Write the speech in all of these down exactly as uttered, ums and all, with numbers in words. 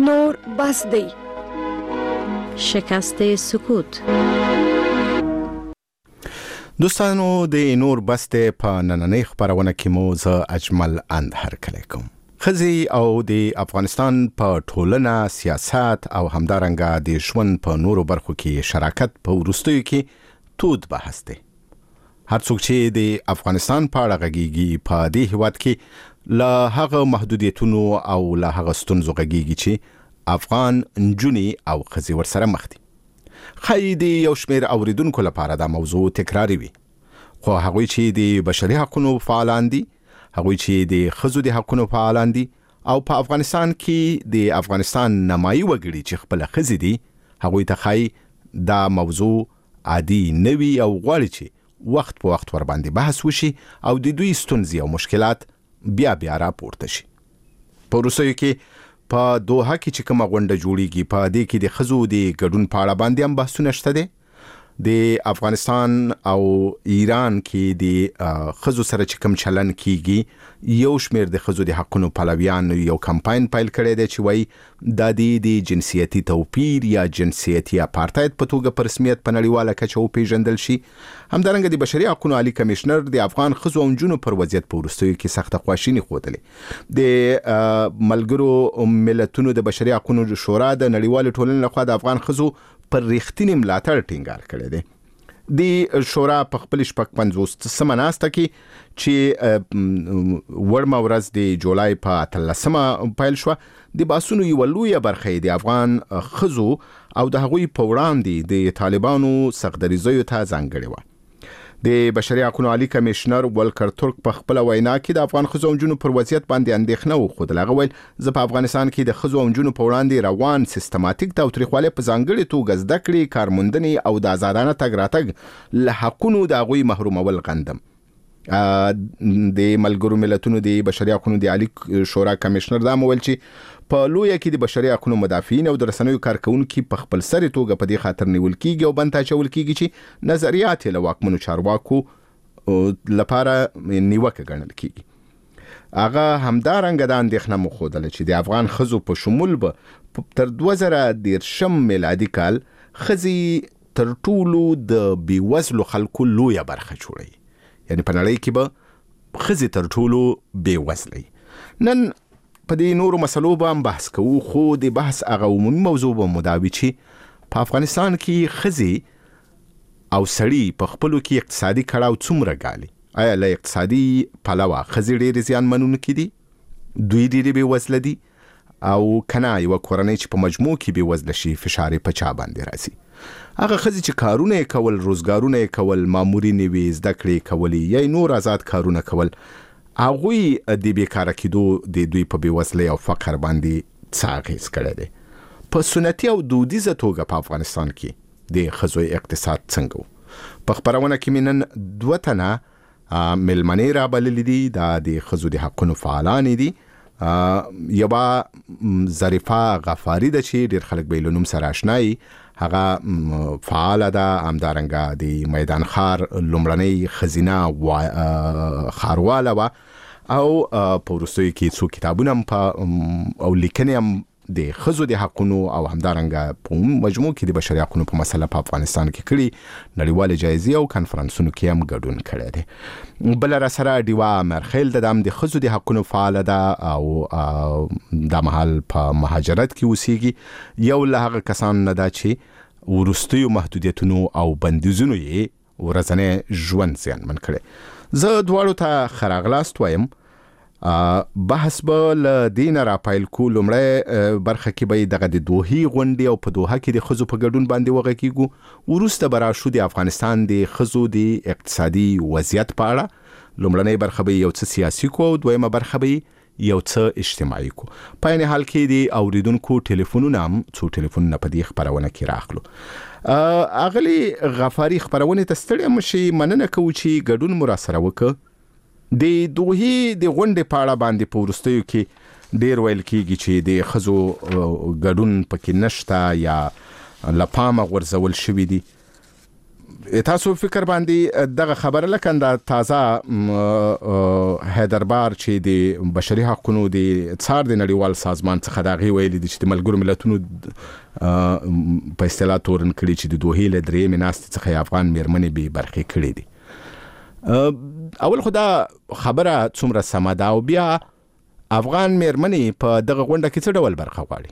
نور بس دی. شکست سکوت. دوستانو د نور بس دی په نننۍ خبرونه کې مو زه اجمل اند هرکلی کوم. ښځې او د افغانستان په ټولنه، سیاست او همدارنګه د ژوند په نورو برخو کې شراکت په وروستیو کې تود بحث دی. هر څوک چې د افغانستان په اړه غږیږي په دې هیواد کې له هغه محدودیتونو او له هغه ستونزو غږیږي چې افغان نجونې او ښځې ورسره مخ دي. ښایي د یو شمېر اوریدونکو لپاره دا موضوع تکراري وي، خو هغوی چې د بشري حقونو فعالان دي، هغوی چې د ښځو د حقونو فعالان دي او په افغانستان کې د افغانستان نمایي وګړي چې خپله ښځې دي، هغوی ته ښایي دا موضوع عادي نه وي او غواړي چې وخت په وخت ورباندې بحث وشي او د دوی ستونزې او مشکلات بیا بیا راپورته شي. په وروستیو کې په دوحه کې چې کومه غونډه جوړیږي په دې کې د ښځو د ګډون په اړه باندې هم بحثونه شته دي. د افغانستان او ایران کې د ښځو سره چې کوم چلن کیږي، یو شمېر د ښځو د حقونو پلویان یو کمپاین پیل کړی دی چې وایي دا د جنسیتي توپیر یا جنسیتي اپارتاید په توګه په رسمیت په نړیواله کچه وپېژندل شي. همدارنګه د بشري حقونو عالی کمیشنر د افغان ښځو او نجونو پر وضعیت په وروستیو کې سخته خواشیني ښودلې. د ملګرو ملتونو د بشري حقونو شورا د نړیوالې ټولنې لخوا د افغان ښځو پر رښتینی ملاتړ ټینګار کړی دی. د شورا په خپل شپږ پنځوسمه ناسته کې چې وړمه ورځ د جولای په اتلسمه پیل شوه، د بحثونو یوه لویه برخه د افغان ښځو او د هغوی په وړاندې د طالبانو سختدریځیو ته ځانګړې وه. د بشري حقونو عالی کمیشنر ولکر ترک په خپله وینا کې د افغان ښځو او نجونو پر وضعیت باندې اندېښنه وښودله. هغه ویل زه په افغانستان کې د ښځو او نجونو په وړاندې روان سیستماتیک تاوتریخوالی په ځانګړې توګه زده کړې، کارموندنې او د آزادانه تګ راتګ له حقونو د هغوی محرومول غندم. د ملګرو ملتونو د بشري حقونو د عالی شورا کمیشنر دا ویل چې په لویه کې د بشري حقونو مدافعین او د رسنیو کارکونکي په خپل سري توګه په دې خاطر نیول کیږي او بند اچول کیږي چې نظریات له واکمنو چارواکو لپاره نیوکه ګڼل کیږي. هغه همدارنګه دا اندېښنه وښودله چې د افغان ښځو په شمول به تر دوه زره دېرشم میلادي کال ښځې تر ټولو د بېوزلو خلکو لویه برخه جوړوي، یعنی په نړۍ کې به ښځې تر ټولو بېوزله. نن په دې نورو مسلو به هم بحث کوو، خو د بحث هغه عمومي موضوع به مداوي چې په افغانستان کې ښځې او سړي په خپلو کې اقتصادي کړاو څومره ګالي. آیا له اقتصادي پلوه ښځې ډېرې زیان منونکي دي؟ دوی ډېرې بېوزله دي؟ او کنه یوه کورنۍ چې په مجموع کې بېوزله شي فشار یې په چا باندې راځي؟ هغه ښځې چې کارونه یې کول، روزګارونه یې کول، مامورینې وې، زده کړې یې کولې یا نور آزاد کارونه کول، هغوی د بیکاره کېدو د دوی په بېوزلۍ او فقر باندې څه اغېز کړی دی؟ په سنتي او دودیزه توګه په افغانستان کې د ښځو اقتصاد څنګه و؟ په خپرونه کې مې نن دوه تنه مېلمنې رابللې دي. دا د ښځو د حقونو فعالانې دي. یوه ظریفه غفاري ده چې ډېر خلک به یې له نوم سره اشنایي. هغه فعاله ده، همدارنګه د میدان ښار لومړنۍ ښځینه ښارواله وه او په وروستیو کې څو کتابونه هم په او لیکنې هم د ښځو د حقونو او همدارنګه په مجموع کې د بشري حقونو په مسله په افغانستان کې کړي، نړیوالې جایزې او کنفرانسونو کې هم ګډون کړی دی. بله راسره ډیوه مرخیل ده، د هم د ښځو د حقونو فعاله ده او دا مهال په مهاجرت کې اوسیږي. یو له هغه کسانو نه ده چې وروستیو محدودیتونو او بندیزونو یې ورځنی ژوند زیانمن کړی. زه دواړو ته ښه راغلاست وایم. بحث به له دې نه راپیل کو. لومړی برخه کې به دغه د دوحې غونډې او په دوحه کې د ښځو په ګډون باندې وغږیږو. وروسته به راشو د افغانستان د ښځو د اقتصادي وضعیت په اړه. لومړنۍ برخه به یو څه سیاسي کو او دویمه برخه به یو څه اجتماعي کو. په عین حال کې د اوریدونکو ټلیفونونه هم څو ټلیفونونه په دې خپرونه کې راخلو. اغلی غفاري خپرونه ته ستړی مشي، مننه کوو چې ګډون مو راسره وکړ. د دوحې د غونډې په اړه باندې په وروستیو کې ډېر ویل کېږي چې د ښځو ګډون پکې نشته یا له پامه غورځول شوي دي. تاسو فکر باندې دغه خبره لکه د تازه حیدربار چې د بشري حقوقو د څار د نړیوال سازمان څخه دا غي ویلي دي چې د ملګرو ملتونو په اصطلاح تورن کړي چې د دوه له درې مناست څخه افغان میرمنې به برخې کړي دي. اول خدا خبره څومره سم ده او بیا افغان میرمنې په دغه غونډه کې څه ډول برخه غواړي؟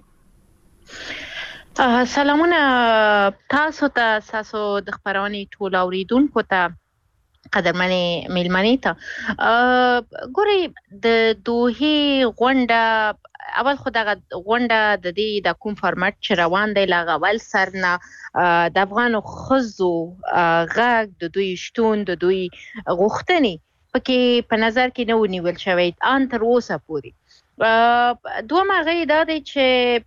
سلامونه تاسو ته تاسو د خبرونې ټول اوریدونکو ته قدرمنې میلمنې ته ګوري د دوه غونډه اول خو دغه غونډه د دې د کوم فارمټ چې روان دی لا اول سرنه د افغان خزو غږ د دوی شتون د دوی غوښتنې پکې په نظر کې نه ونیول شوی ان تر اوسه پورې. دوه غي دا دی چې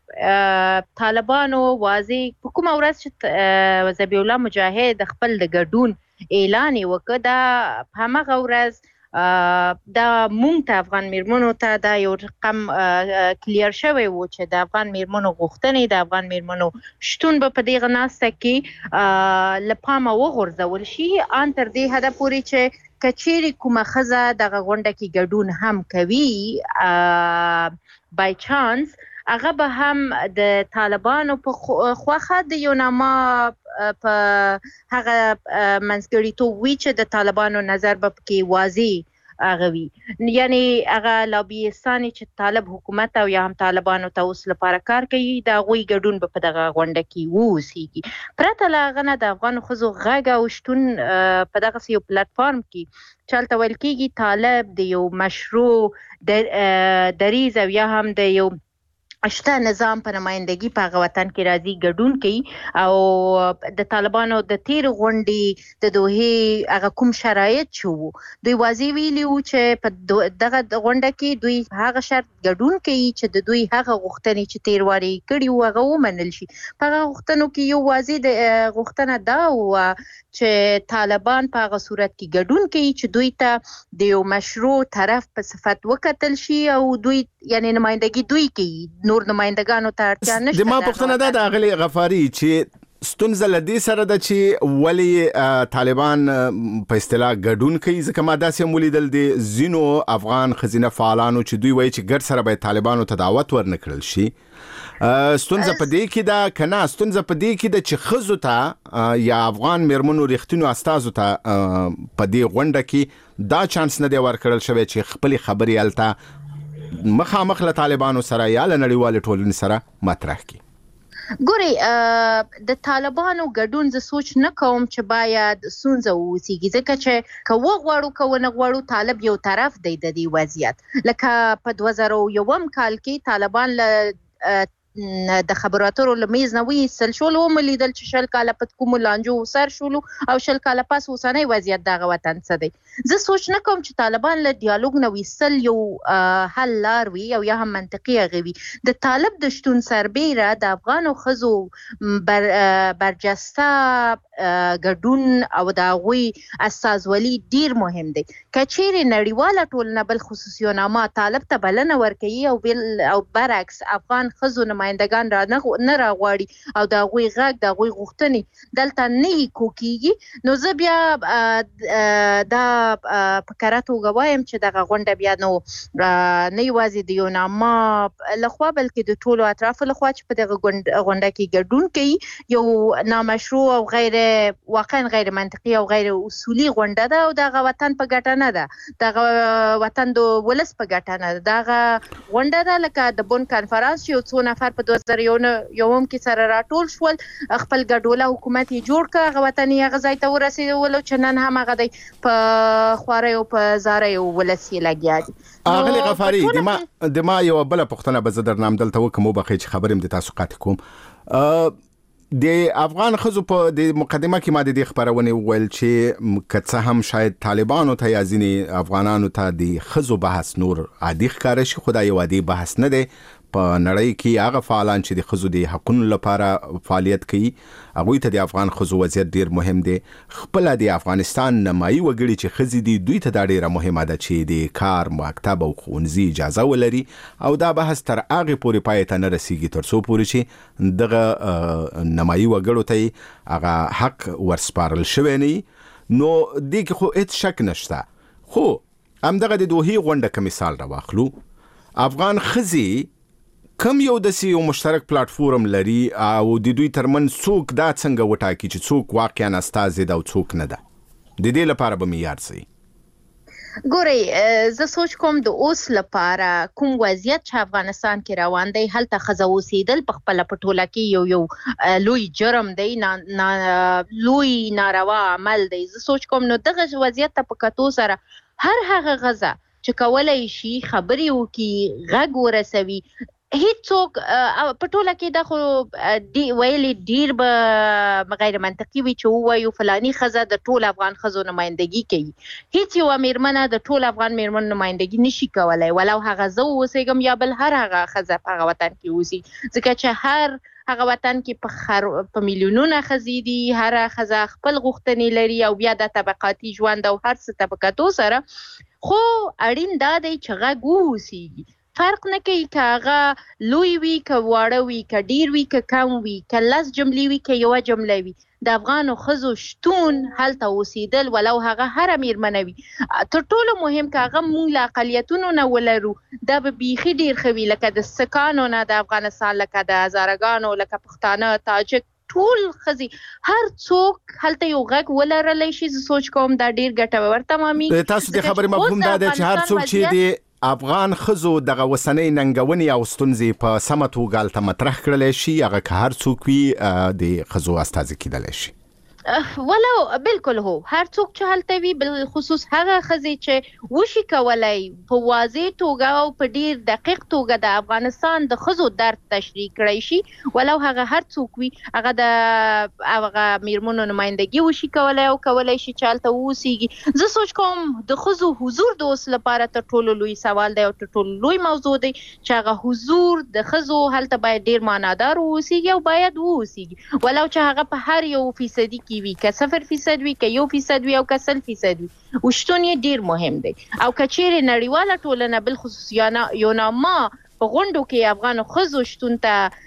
طالبانو واضح په کومه ورځ چې ذبیح الله مجاهد خپل د ګډون اعلان وکړ دا همغه ورځ دا مونږ ته افغان میرمنو ته دا یو رقم کلیر شوی و چې د افغان میرمنو غوښتنې د افغان میرمنو شتون به په دغه ناسته کې لپامه وغورځول شي ان تر دې حد پورې چې کچېری کومه خزه دغه غونډه کې ګډون هم کوي بای چانس هغه به هم د طالبانو په خوخه د یو نامه په هغه منځګړیتوب وی چې د طالبانو نظر به کې واضح هغه وي یعنی هغه لابیستاني چې طالب حکومت او یا هم طالبانو ته اوس لپاره کار کوي دا غوي ګډون په دغه غونډه کې ووسیږي. پرته لا غنه د افغان خزو غږ او شتون په دغه یو پلیټ فارم کې چالت ویل کېږي طالب د یو مشروع دریز او یا هم د یو اشته نظام په نمائندګي په هغه وطن کې راځي ګډون کوي او د طالبانو د تیر غونډې د دوه هغه کوم شرایط شو دوی واضح ویلي و چې په دغه غونډه کې دوی هغه شرط ګډون کوي چې د دوی هغه غوښتنې چې تیر واري کړي و هغه ومنل شي. په هغه غوښتنو کې یو واضح د غوښتنه دا و چې طالبان په هغه صورت کې ګډون کوي چې دوی ته د یو مشروع طرف په صفت وکتل شي او دوی یعنی نمائندګي دوی کوي نور نمائندګانو ته اړتیا نشته. د ما پوښتنه ده د اغلی غفاری چې ستونزه لدی سره ده چې ولی طالبان په اصطلاح ګډون کوي ځکه ما داسې مولیدل دي زینو افغان خزینه فعالانو چې دوی وایي چې ګډ سره به طالبانو ته دعوت ورنکړل شي. ستونزه په دې کې ده کنه ستونزه په دې کې ده چې خزو ته یا افغان میرمنو ریښتینو استازو ته په دې غونډه کې دا چانس نه دی ورکړل شوی چې خپل خبري الته مخامخ له طالبانو سره یا له نړیوال ټولنې سره مطرح کړي. ګوري د طالبانو ګډون ز سوچ نه کوم چې باید سونځه وسیږي ځکه چې کوو غواړو کوو نه غواړو طالب یو طرف دی د دې وضعیت لکه په دوه زره یو کال کې طالبان له د خبراتو لمیز نه ویسل شول او ملیدل چې شل کاله پد کوم لانجو سر شول او شل کاله پس وسنۍ وضعیت دغه وطن څه دی. زه سوچ نه کوم چې طالبان له ډیالوګ نه ویسل یو حل لار وي او یا هم منطقي غوي. د طالب د شتون سربېره د افغانو خزو بر برجسته ګډون او د غوي اساس ولی ډیر مهم دی. کچېری نړیواله ټولنه بل خصوصي نامه طالب ته بلنه ورکړي او بل او برعکس افغان خزو نمائندگان را نه راغواړي او د غوي غږ د غوي غوښتنې دلته نه کوکیږي نو زه بیا دا فکراتو غوایم چې دغه غونډه بیا نو نه یوازې د یو نامه لخوا بلکې د ټولو اطرافو لخوا چې په دغه غونډه کې ګډون کوي یو نامشروع او غیر واقعا غیر منطقي او غیر اصولي غونډه ده او دغه وطن په ګټه نه ده دغه وطن د ولس په ګټه نه ده. دغه غونډه ده لکه د بون کانفرنس یو څو نفر په دوه زره یو کې سره راټول شول خپل ګډوله حکومت یې جوړ کړ هغه وطن یې هغه ځای ته ورسېدل چې نن هم هغه دی په خواري او په زاري او ولسی لګیا دي. اغلی غفاری د ما د ما یو بل پښتنه به زدر نام دلته وکم وبخې چې خبرم د تاسو قات کوم د افغان خزو په د مقدمه کې ما د خبرونه ویل چې کڅه هم شاید طالبانو ته یا ځینې افغانانو ته د خزو بحث نور عادي ښکار شي خدای یو عادي بحث نه دی په نړۍ کې هغه فعالان چې د ښځو د حقونو لپاره فعالیت کوي هغوی ته د افغان ښځو وضعیت ډیر مهم دی. خپله د افغانستان نمایي وګړي چې ښځې دي دوی ته دا ډیره مهمه ده چې د کار، مکتب او ښوونځي اجازه ولري او دا بحث تر هغې پورې پای ته نه رسیږي تر څو پورې چې دغه نمایي وګړو ته هغه حق ورسپارل شوی نه وي. نو دې کې خو هیڅ شک نشته. خو همدغه د دوحې غونډه که مثال راواخلو، افغان ښځې کم یو داسې یو مشترک پلاټفورم لري او د دوی ترمنځ څوک دا څنګه وټاکي چې څوک واقعا استازی ده او څوک نه ده؟ د دې لپاره به معیار څه وي؟ ګورئ، زه سوچ کوم د اوس لپاره کوم وضعیت چې افغانستان کې روان دی هلته ښځه اوسېدل په خپله په ټوله کې یو یو لوی جرم دی، نا لوی ناروا عمل دی. زه سوچ کوم نو دغه وضعیت ته په کتو سره هر هغه ښځه چې کولی شي خبرې وکړي، غږ ورسوي، هیڅوک په ټوله کې دا خو ویلي ډیر به غیر منطقي وي چې ووایو فلاني ښځه د ټول افغان ښځو نمایندګي کوي. هیڅ یوه میرمنه د ټول افغان میرمنو نمایندګي نشي کولی، ولو هغه زه اوسېږم یا بل هر هغه ښځه په هغه وطن کې اوسي، ځکه چې هر هغه وطن کې په خر... په میلیونونه ښځې دي، هر ښځه خپل غوښتنې لري او بیا د طبقاتي ژوند او هر څه طبقاتو سره. خو اړین دا دی چې غږ واوسیږي، فرق نه کوي که هغه لوی وي که واړه وي که ډیر وي که کم وي که لس جملې وي که یوه جمله وي، د افغانو ښځو شتون هلته اوسېدل ولو هغه هره میرمنه وي تر ټولو مهم که هغه موږ له اقلیتونو نه ولرو دا به بیخي ډیر ښه وي، لکه د سکانو نه د افغانستان، لکه د هزارهګانو، لکه پښتانه، تاجک، ټول ښځې هر څوک هلته یو غږ ولرلی شي. زه سوچ کوم دا ډیر ګټور تمامي. تاسو د خبرې مفهوم دا دی چې هر څوک چې د افغان ښځو دغه وسنۍ ننګونې او ستونزې په سمه توګه هلته مطرح کړلی شي، هغه که هر څوک وي د ښځو استازي کیدلی شي. ولو بالکل هو هر څوک چې هلته وي، بالخصوص هغه ښځې چې وشي کولی په واضح توګه او په ډیر دقیق توګه د افغانستان د ښځو درد تشریح کړی شي، ولو هغه هر څوک وي هغه د هغه میرمنو نمایندګي وشي کولی او کولی شي چې هلته واوسیږي. زه سوچ کوم د ښځو حضور د اوس لپاره تر ټولو لوی سوال دی او تر ټولو لوی موضوع دی چې هغه حضور د ښځو هلته باید ډیر معنادار واوسیږي او باید واوسیږي، ولو چې هغه په هر یو فیصدي کې وي، که صفر فیصد وي، که یو فیصد وي او که سل فیصد وي، وشتون یې ډیر مهم دی. او که چیرې نړیواله ټولنه بالخصوص یوناما په غونډو کې افغانو ښځو شتون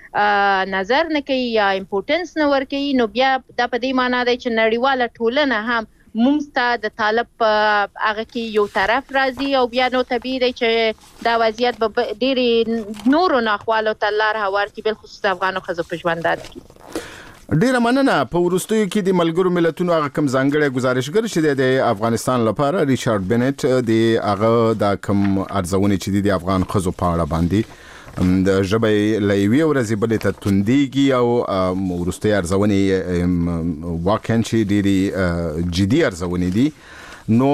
ته نظر نه کوي یا امپورټنس نه ورکوي، نو بیا دا په دې معنا دی چې نړیواله ټولنه هم موږ ته د طالب په هغه کې یو طرف راځي او بیا نو طبیعي دی چې دا وضعیت به ډېرې نورو ناخوالو ته لار هوار کړي، بالخصوص د افغانو ښځو په ژوندانه کې. ډیره مننه. په وروستیو کې د ملګرو ملتونو هغه کوم ځانګړی ګزارشګر چې د افغانستان لپاره ریچارډ بنټ د هغه د کوم ارزونې چې د افغان ښځو په اړه باندې د ژبې له یوې ورځې بلې ته توندېږي او وروستۍ ارزونې واقعا چې ډېرې جدي ارزونې دي. نو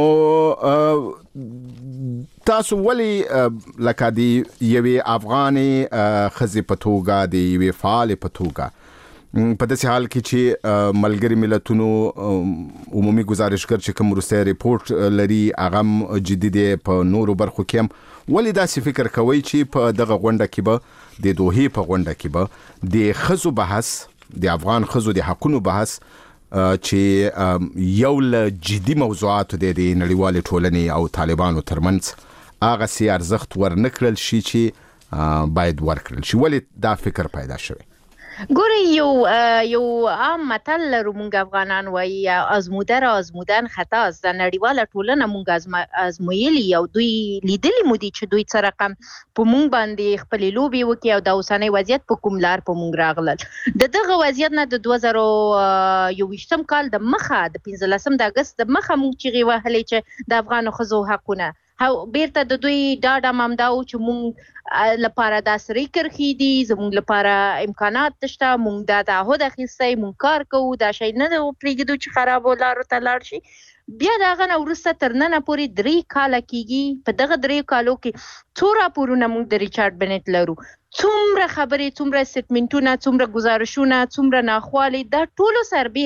تاسو ولې لکه د یوې افغانې ښځې په توګه د یوې فعالې په توګه په داسې حال کې چې ملګري ملتونو عمومي ګزارشګر چې کوم وروستی ریپورټ لري هغه جدي دی په نورو برخو کې هم، ولې داسې فکر کوئ چې په دغه غونډه کې به د دوحې په غونډه کې به د ښځو بحث، د افغان ښځو د حقونو بحث چې یو له جدي موضوعاتو دی د نړیوالې ټولنې او طالبانو ترمنځ هغسې ارزښت ورنه کړل شي چې باید ورکړل شي؟ ولې دا فکر پیدا شوی؟ ګورئ، یو یو عام متل لرو موږ افغانان وایي ازموده را ازمودن خطاست. د نړیواله ټولنه موږ ازمویلي او دوی لیدلي مو دي چې دوی څه رقم په موږ باندې خپلې لوبې وکړي او د اوسنی وضعیت په کوم لار په موږ راغلل. د دغه وضعیت نه د دوه زره یوویشتم کال د مخه د پنځلسم د اګست د مخه موږ چیغې وهلې چې د افغانو ښځو حقونه بیرته د دوی ډاډ هم همدا و چې موږ لپاره دا سرې کرښې دي، زموږ لپاره امکانات شته، موږ دا تعهد اخیستی، موږ کار کوو، دا شی نه پرېږدو چې خرابو لارو ته لاړ شي. بیا د هغه نه وروسته تر ننه پورې درې کاله کېږي. په دغه درې کالو کې څو راپورونه موږ د ریچارډ بنټ لرو، څومره خبرې، څومره سټمنټونه، څومره ګزارشونه، څومره ناخوالې، دا ټولو سربیره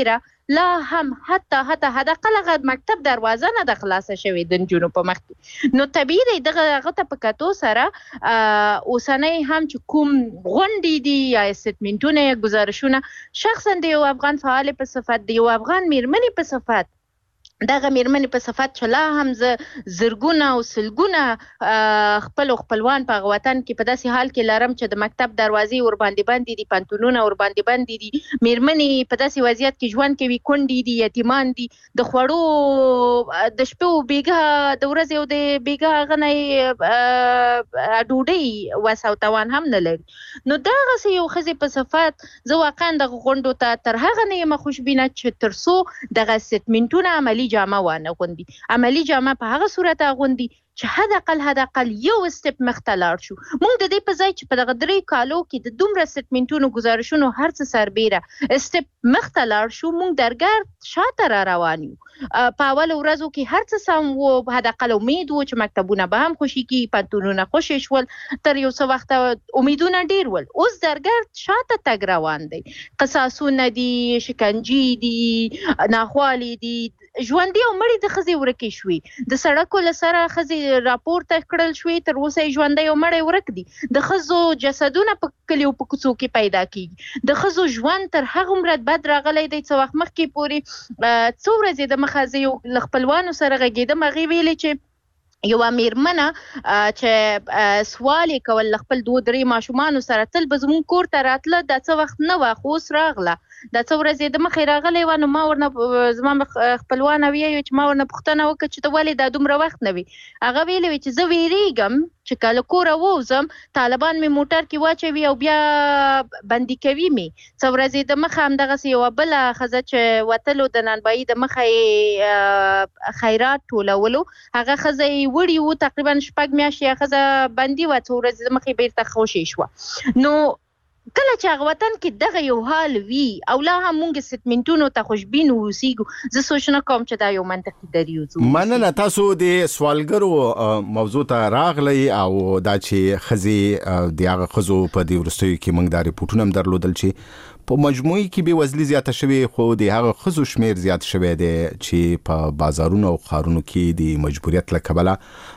لا هم حتی حتی حداقل هغه مکتب دروازه نه د خلاصه شوې د نجونو په مخ کې. نو طبیعي دی دغه هغه ته په کتو سره اوسنۍ هم چې کوم غونډې دي یا استټمنټونه یا ګزارشونه شخصا د یو افغان فعال په صفت د یو افغان میرمنې په صفت دغه میرمنې په صفت چې لا هم زه زرګونه او سلګونه خپل خپلوان په وطن کې په داسې حال کې لرم چې د مکتب دروازې ور باندې باندې دي پانتونونه ور باندې باندې دي میرمنې په داسې وضعیت کې ژوند کوي کونډې دي یتیمان دي د خوړو د شپو بیګه د ورځې او د بیګه غنۍ ډوډۍ وس او توان هم نه لري. نو دغه یو ښځې په صفت زه واقعا دغه غونډو ته تر هغه نه یم خوشبینه چې تر څو دغه سټمنټونه عملي جامه وانه غوندي عملی جامه په هغه صورت غوندي چې حداقل حداقل یو سټپ مخته لاړ شو. موږ د دې په ځای چې په دغه درې کالو کې د دومره سټمنټونو ګزارشونو هر څه سربیره سټپ مخته لاړ شو موږ درګر شاته را روان یو. په اول ورځو کې هر څه سم وو حداقل امید وو چې مکتبونه به هم خوشي کی پانتونونه خوشي شول تر یو څه وخت امیدونه ډیر ول. اوس درګر شاته تګ روان دی قصاصونه دي شکنجی دي ناخوالي دي ژوندۍ او مړې د ښځې ورکې شوې د سړکو له سره ښځې راپورته کړل شوې تر اوسه یې ژوندۍ او مړې ورک دي د ښځو جسدونه په کلیو په کوڅو کې پیدا کیږي د ښځو ژوند تر هغومره بد راغلی دی څه وخت مخکې پورې څو ورځې د مخه زه یو له خپلوانو سره غږېدم هغې ویلې چې یو میرمنه چې سوال یې کول له خپل دوه درې ماشومانو سره تل به زموږ کور ته راتله دا څه وخت نه وه خو اوس راغله دا څه ورځې د مخې راغلی وه نو ما ورنه زما خپلوانه ویایو چې ما ورنه پوښتنه وکړه چې ته ولې دا دومره وخت نه وي هغه ویلې وي چې زه ویریږم چې کله کوره ووځم طالبان مې موټر کې واچوي او بیا بندي کوي مې څه ورځې د مخه همدغسې یوه بله ښځه چې وتلو د نانبایي د مخه یې خیرات ټولولو هغه ښځه یې وړي وو تقریبا شپږ میاشتې ښځه بندي وه څو ورځې د مخې بیرته خوشې شوه. نو کله چې هغه وطن کې دغه یو حال وي او لا هم مونږ سټمنټونو ته خوشبین اوسېږو زه سوچ نه کوم چې دا یو منطقي دریځ و. مننه تاسو د سوالګرو موضوع ته راغلی او دا چې ښځې د هغه ښځو په دې وروستیو کې موږ دا ریپورټونه هم درلودل چې په مجموعي کې بېوزلي زیاته شوې خو د هغه ښځو شمیر زیات شوی دی چې په بازارونو او ښارونو کې د مجبوریت له کبله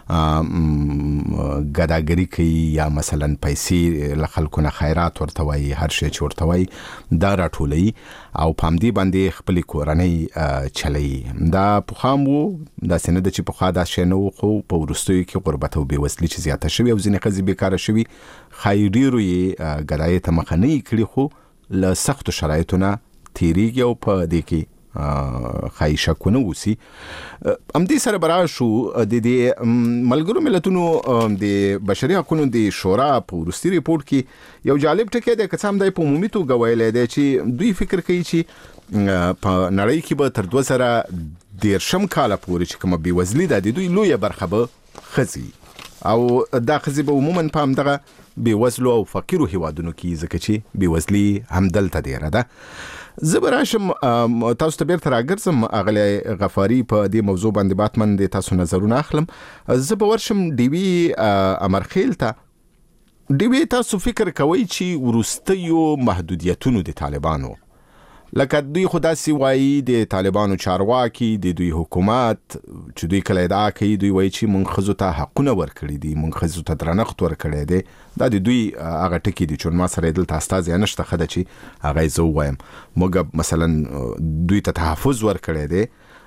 ګداګري کوي یا مثلا پیسې له خلکو نه خیرات ورته وایي هر شی چې ورته وایي دا راټولوي او په همدې باندې خپلې کورنۍ چلوي. دا پخوا هم و داسې نه ده چې پخوا دا شی نه و خو په وروستیو کې غربت او بېوزلي چې زیاته شوې او ځینې ښځې بېکاره شوي ښایي ډېرو یې ګدایۍ ته مخه نه یې کړي خو له سختو شرایطو نه تیریږي او په دې کې ښایي شکونه اوسي. همدې سره به راشو د دې ملګرو ملتونو د بشري حقونو د شورا په وروستي ریپورټ کې یو جالب ټکی دی که څه هم دی په عمومي توګه ویلی دی چې دوی فکر کوي چې په نړۍ کې به تر دوه زره دېرشم کاله پورې چې کومه بېوزلي ده د دوی لویه برخه به ښځې او دا ښځې به عموما په همدغه بېوزلو او فقیرو هیوادونو کې ځکه چې بېوزلي همدلته ډېره ده. زه به راشم تاسو ته بیرته راګرځم اغلی غفاري په دې موضوع باندې باتمن د تاسو نظرونه اخلم. زه به ورشم ډیوي امرخیل ته. ډیوي تاسو فکر کوئ چې وروستیو محدودیتونو د طالبانو لکه دوی خو داسې وایي د طالبانو چارواکي د دوی حکومت چې دوی کله ادعا کوي دوی وایي چې موږ ښځو ته حقونه ورکړي دي موږ ښځو ته درنښت ورکړی دی دا د دوی هغه ټکي دي چې ما سره یې دلته استازی نشته ښه ده چې هغه یې زه ووایم موږ مثلا دوی ته تحفظ ورکړی دی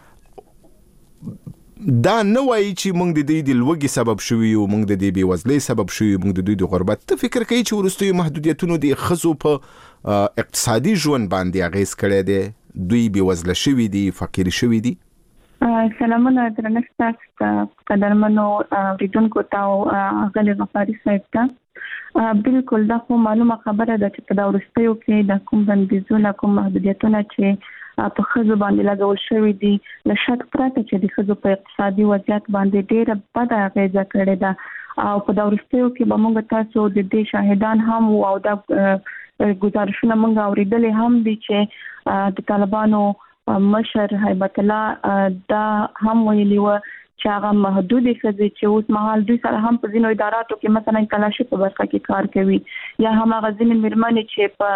دا نه وایي چې موږ د دوی د لوږې سبب شوي یو موږ د دې بېوزلۍ سبب شوي موږ د دوی د غربت. ته فکر کوي چې وروستیو محدودیتونو د ښځو په اقتصادي ژوند باندې اغیز کړی دی دوی بېوزله شوي دي فقیر شوي دي؟ سلامونه درنښت تاسو ته قدرمنو اورېدونکو ته او اغلې غفاري صاحب ته. بالکل دا خو معلومه خبره ده چې په دا وروستیو کې د کوم بندیزونه کوم محدودیتونه چې په ښځو باندې لګول شوي دي له شک پرته چې د ښځو په اقتصادي وضعیت باندې ډېره بده اغیزه کړې ده او په دا وروستیو کې به موږ تاسو د دې شاهدان هم وو او دا ګزارشونه موږ اورېدلې هم دي چې د طالبانو مشر هیبت الله دا هم ویلي وه چې هغه محدودې ښځې چې اوس مهال دوی سره هم په ځینو اداراتو کې مثلا کلاشي په برخه کې کار کوي یا هم هغه ځینې مېرمنې چې په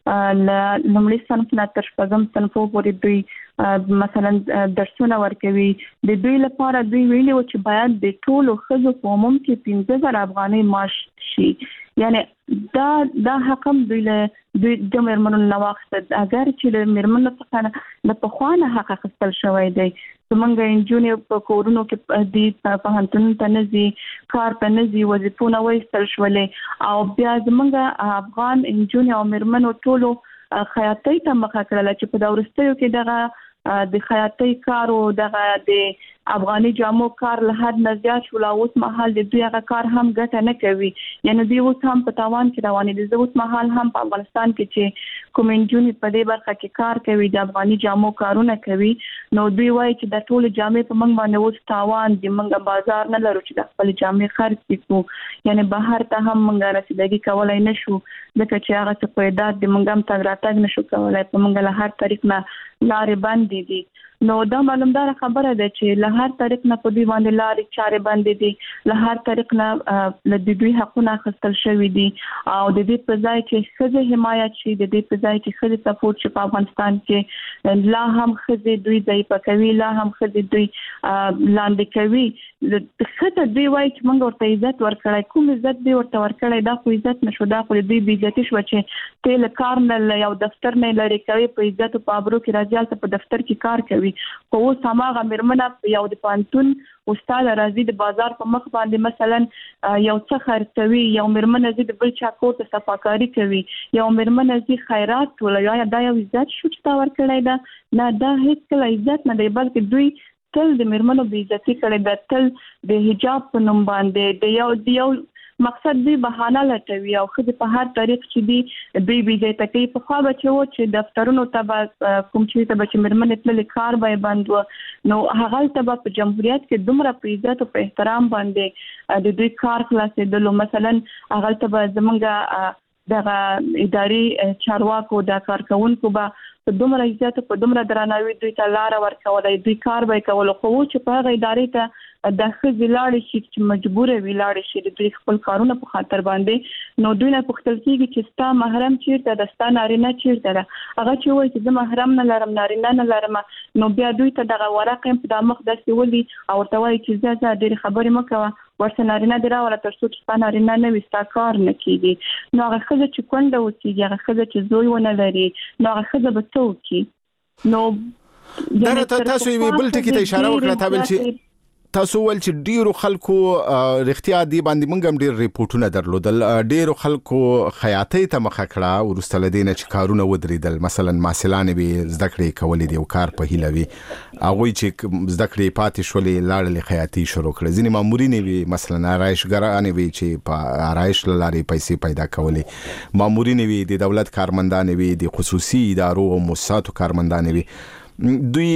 لومړي صنف نه تر شپږم صنف پورې دوی مثلا درسونه ورکوي. د دوی لپاره دوی ویلي و چې باید د ټولو ښځو په عموم کې پنځه زره افغانۍ معاش شي. یعنی دا دا حق هم دوی له دوی د مېرمنو نه واخیست، اگر چې له مېرمنو څخه د پخوانه حق اخیستل شوی دی. زمونږ نجونې په کورونو کې دي، په پوهنتونونو ته نه ځي، کار ته نه ځي، وظیفونه وایستل شولې او بیا زمونږ افغان نجونې او مېرمنو ټولو خیاطۍ ته مخه کړله چې په دا وروستیو کې دغه د خیاطۍ کار او دغه د افغاني جامو کار له حد نه زیات شو. اوس مهال د دوی هغه کار هم ګټه نه کوي، یعنی دوی اوس هم په تاوان کې روانې دي. اوس مهال هم په افغانستان کې چې کوم نجونې په دې برخه کې کار کوي، د افغاني جامو کارونه کوي، نو دوی وایي چې د ټول جامې په موږ باندې اوس تاوان دي، موږ بازار نه لرو چې د خپل جامې خرڅ کړو، یعنی بهر ته هم موږ رسیدګي کولای نشو ځکه چې هغه څه پیدات د موږ هم تګ راتګ نشو کولای، په موږ له هر طریق نه لارې بندې دي. نو دا معلومدار خبره ده چې له هر طریق نه په دوی باندې لارې چارې بندې دي، له هر طریق نه له دوی حقونه اخیستل شوي دي او د دې په ځای چې ښځې حمایت شي، د دې په ځای چې ښځې سپورټ شي په افغانستان کې، لا هم ښځې دوی ضعیفه کوي، لا هم ښځې دوی لاندې کوي. ښځه دوی وایي چې موږ ورته عزت ورکړی، کوم عزت دوی ورته ورکړی؟ دا خو عزت نشو، دا خو دوی بې عزتي شوه چې ته له کار نه یو دفتر نه لرې کوي، په عزت او په ابرو کې راځي هلته په دفتر کې کار کوي. خو اوس هماغه مېرمنه یو د پوهنتون استاد راځي د بازار په مخ باندې مثلا یو څه خرڅوي، یو مېرمنه ځي د بل چا کور ته صفاکاري کوي، یو مېرمنه ځي خیرات ټولوي. آیا دا یو عزت شو چې تا ورکړی ده؟ نه، دا هېڅکله عزت نه دی، بلکې دوی تل د مېرمنو بې عزتي کړې ده، تل د حجاب په نوم باندې د یو د یو مقصد دوی بهانه لټوي او ښځې په هر طریق چې دي دوی بې عزته کوي. پخوا به چې و چې دفترونو ته به کوم چې ته به چې مېرمنې تللې کار به یې بند و، نو هغلته به په جمهوریت کې دومره په عزت او په احترام باندې د دوی کار خلاصېدلو. مثلا هغلته به زمونږ دغه اداري چارواکو د کارکوونکو به په دومره عزت په دومره درناوي دوی ته لاره ورکوله، دوی کار به یې کولو. خو چې په هغه ادارې ته د ښځې لاړې شي چې مجبوره وي لاړې شي د دوی خپل کارونه په خاطر باندې، نو دوی نه پوښتل کېږي چې ستا محرم چیرته ده، ستا نارینه چیرته ده. هغه چې وایي چې زه محرم نه لرم، نارینه نه لرم، نو بیا دوی ته دغه ورق یې په دا مخ داسې ولي او ورته وایي چې ځه ځه ډېرې خبرې مه کوه، ورته نارینه دې راوله تر څو چې ستا نارینه نه وي ستا کار نه کېږي. نو هغه ښځه چې کونډه اوسېږي، هغه ښځه چې زوی ونه لري، نو هغه ښځه به څه وکړي؟ نو دا تاسو یې بل ټکي ته اشاره وکړه، تا ویل چې تاسو ول چې ډیرو خلکو رښتیا دی باندې موږ هم ډیر ریپورتونه درلودل، ډیرو خلکو خیاطۍ ته مخه کړه ورسته لدینه چې کارونه ودرېدل، مثلا ماسلان به زده کړې کولې دی او کار په هیله وي، هغه چې زده کړې پاتې شولې لاړلې خیاطۍ شروع کړې. ځینې مامورین وي مثلا آرایشګران وي چې په آرایش لارې پیسې پیدا کولې، مامورین وي د دولت کارمندان وي، د خصوصي ادارو او مؤسساتو کارمندان وي، دوی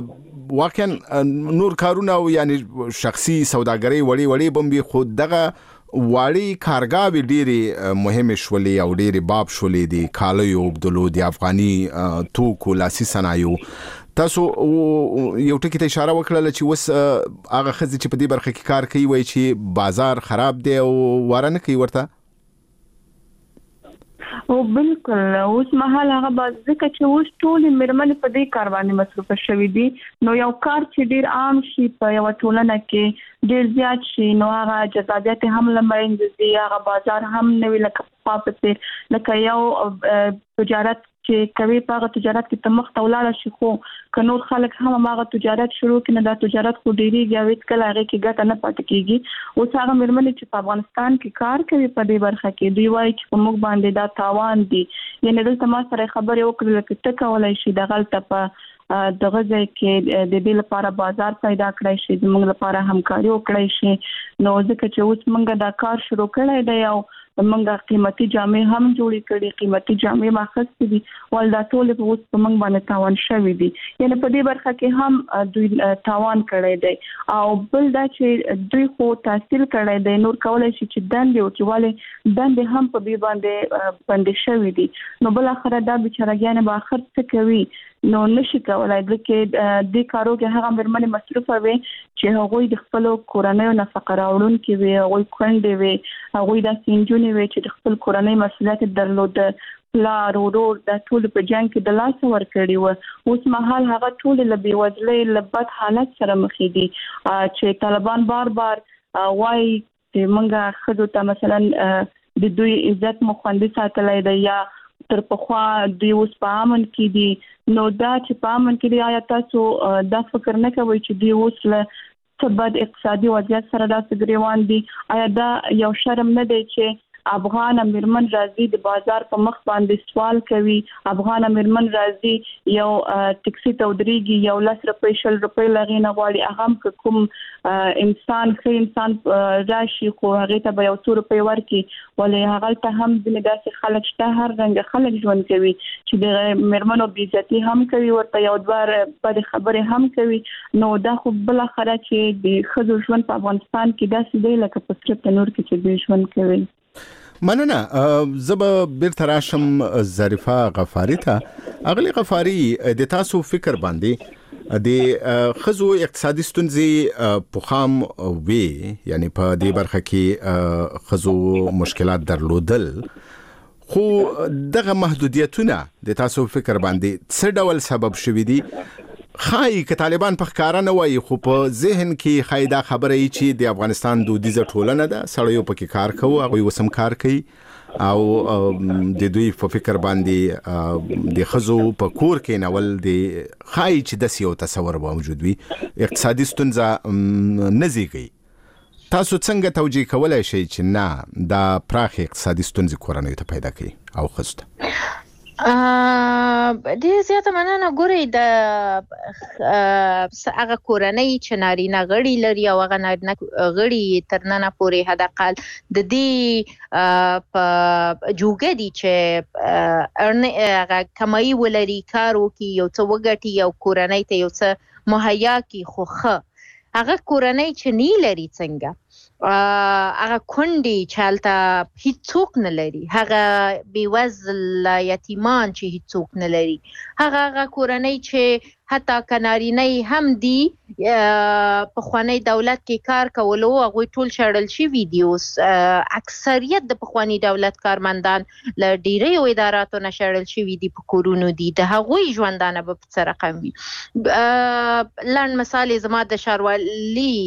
واقعا نور کارونه یعنی شخصي سوداګري وړي وړي بمبي خود دغه وړي کارګاوي ډېری مهمه شولې او ډېری باب شولې دي کالیو بدلو دي افغاني توکو لاسي صنایو. تاسو یو ټکی ته اشاره وکړه چې وس هغه خزي چې په دې برخه کې کار کوي وای چې بازار خراب دی او وارنه کوي ورته او بالکل اوس مهال هغه باز ځکه چې اوس ټول مېرمنې په دې کار باندې مصروفه شوي دي، نو یو کار چې ډیر عام شي په یو ټولنه کې ډیر زیات شي، نو هغه جذابیت هم لمړند دي، هغه بازار هم نوی لکه پاپته لکه یو تجارت چې کوي په هغه تجارت کې تمخ تولاله شي، خو کنور خلک هم هغه تجارت شروع کړي، دا تجارت خو ډیری غوښت کله هغه کې ګټه نه پاتې کیږي. اوس هغه مېرمنې چې په افغانستان کې کار کوي په دې برخه کې دوی وایي چې په موږ باندې دا تاوان دي، یعنی دلته ما سره خبرې وکړې چې ته کولای شي د غلطه په دغه ځای کې د دې لپاره بازار پیدا کړی شي، زموږ لپاره همکاري وکړی شي. نو ځکه چې اوس موږ دا کار شروع کړی دی او موږ قیمتي جامې هم جوړې کړې، قیمتي جامې ماخذ دي ول دا ټول په اوس په موږ باندې تاوان شوی دي، یعنی په دې برخه کې هم دوی تاوان کړی دی. او بل دا چې دوی خو تحصیل کړی دی، نور کولای شي چې دندې او چې والي دندې هم په دې باندې باندې شوی دي، نو بل اخر دا بیچارهګان به اخر څه کوي؟ نو نشي کولای چې د کارو کې هغه مرمنې مصرفه وي چې هغه د خپل کورنۍ نفقه راوړونکي وي، هغه کونډې وي، هغه د سنجونې وي چې د خپل کورنۍ مسؤلیت درلود، پلار ورور د ټول په جنگ کې د لاس ور کړی و. اوس مهال هغه ټول له بیوزلۍ لبد حالت سره مخ دي چې طالبان بار بار وايي چې موږ خدو ته مثلا د دوی عزت مخوندي ساتلای دی یا تر پخوا دوی اوس په امن کې دي. نو دا چې په امن کې دي، آیا تاسو دا فکر نه کوئ چې دوی اوس له څه بد اقتصادي وضعیت سره داسې ګریوان دي؟ آیا دا یو شرم نه دی چې افغان امیرمن راځي د بازار په مخ باندې سوال کوي، افغان امیرمن راځي یو ټیکسي ته ودرېږي، یو لس روپۍ شل روپۍ لغې نه غواړي، هغه هم که کوم انسان ښه انسان راشي خو هغې ته به یو څو روپۍ ورکړي، ولې هغلته هم ځینې داسې خلک شته، هر رنګه خلک ژوند کوي چې د میرمنو بېعزتي هم کوي، ورته یو دوه بدې خبرې هم کوي. نو دا خو بالاخره چې د ښځو ژوند په افغانستان کې داسې دی لکه په سره تنور کې چې دوی ژوند کوي. مننه. زه به بیرته راشم ظریفه غفاري ته. اغلی غفاري، د تاسو فکر باندې د ښځو اقتصادي ستونزې پخام وي، یعنی په دې برخه کې ښځو مشکلات درلودل، خو دغه محدودیتونه د تاسو فکر باندې څه ډول سبب شوي دي؟ خای که طالبان په ښکارا نه وایي خو په ذهن کې خای دا خبره ای چې د افغانستان دودیزه ټولنه ده، سړیو پکې کار کوي، هغوی اوس هم کار کوي، او د دوی په فکر باندې د ښځو په کور کې نول د خای چې داسې یو تصور موجود وي، اقتصادي ستونزه نه زیږي. تاسو څنګه توجیه کولی شئ چې نه دا پراخې اقتصادي ستونزې کورنیو ته پیدا کوي او ښځو ته؟ ډېر زیاته مننه. ګورئ، د هغه کورنۍ چې نارینه غړي لري او هغه نارینه غړي تر ننه پورې حداقل د دې په جوګه دي چې هغه کمایي ولري، کار وکړي، یو څه وګټي، یو کورنۍ ته یو څه مهیا کړي. خو ښه هغه کورنۍ چې نه لري څنګه، هغه کونډې چې هلته هیڅوک نه لري، هغه بېوزله یتیمان چې هیڅوک نه لري، هغه هغه کورنۍ چې حتی که نارینه هم دي پخوانی دولت کې کار کولو، هغوی ټول شړل شوي دي. اوس اکثریت د پخوانی دولت کارمندان له ډیریو اداراتو نه شړل شوي دي، په کورونو دي، د هغوی ژوندانه به په څه رقم وي. لنډ مثال زما د ښاروالي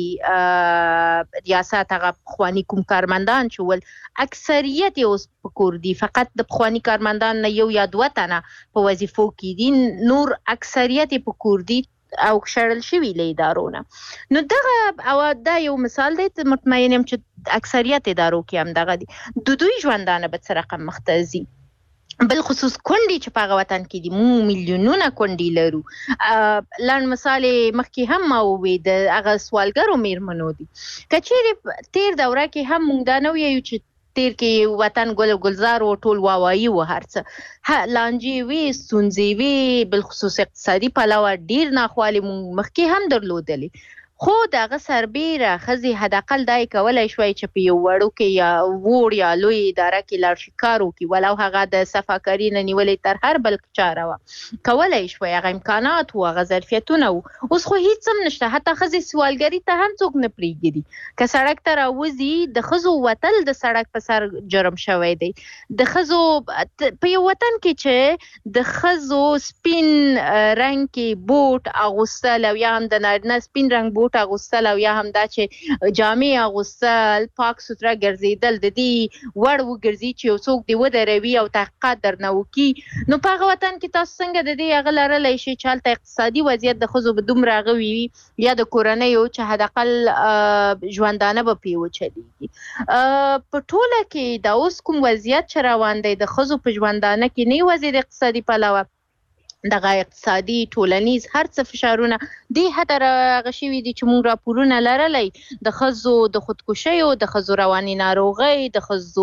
ریاست هغه پخوانی کوم کارمندان چې ول اکثریت یې اوس په کور دي، فقط د پخوانی کارمندان نه یو یا دوه تنه په وظیفو کې دي، نور اکثریت په کور دي او شړل شوي له ادارو نه. نو دغه او دا یو مثال دی، مطمئن یم چې اکثریت ادارو کې هم دغه دي. د دوی ژوندانه به څه رقم مخته ځي، بالخصوص کونډې چې په هغه وطن کې دي. موږ میلیونونه کونډې لرو. لنډ مثال مخکې هم ما ووی د هغه سوالګرو میرمنو دي. که چیرې تیر دوره کې هم موږ دا نه ویو چې تیر کې وطن ګل ګلزار و ټول واوایي و هر څه، لانجې وي، ستونزې وي، بالخصوص اقتصادي پلوه ډېر ناخوالې موږ مخکې هم درلودلې. خو د هغه سربیره ښځې حداقل دا یې کولی شوی چې په یو وړوکې یا وړ یا لوی اداره کې لاړ شي کار وکړي، ولو هغه د صفاکاري نه نیولې تر هر بل چاره وه، کولی شوی، هغه امکانات و، هغه ظرفیتونه و. اوس خو هیڅ هم نشته، حتی ښځې سوالګري ته هم څوک نه پرېږدي. که سړک ته راوځي، د ښځو وتل د سړک په سر جرم شوی دی. د ښځو په یو وطن کې چې د ښځو سپین رنګ کې بوټ اغوستل او یا هم د نارینه سپین رنګ بوټ اغوستل او یا هم دا چې جامې اغوستل، پاک ستره ګرځېدل، د دې وړ وګرځي چې یو څوک دې ودروي او تحقیقات درنه وکړي. نو په هغه وطن کې تاسو څنګه د دې هغه لرلی شئ چې هلته اقتصادي وضعیت د ښځو به دومره هغه وي یا د کورنیو چې حداقل ژوندانه به پرې وچلېږي. په ټوله کې دا اوس کوم وضعیت چې روان دی د ښځو په ژوندانه کې، نه یوازې د اقتصادي پلوه، دغه اقتصادي ټولنیز هر څه فشارونه دې حتی راغه شوي دي چې موږ راپورونه لرلی د ښځو د خودکشیو، د ښځو رواني ناروغۍ، د ښځو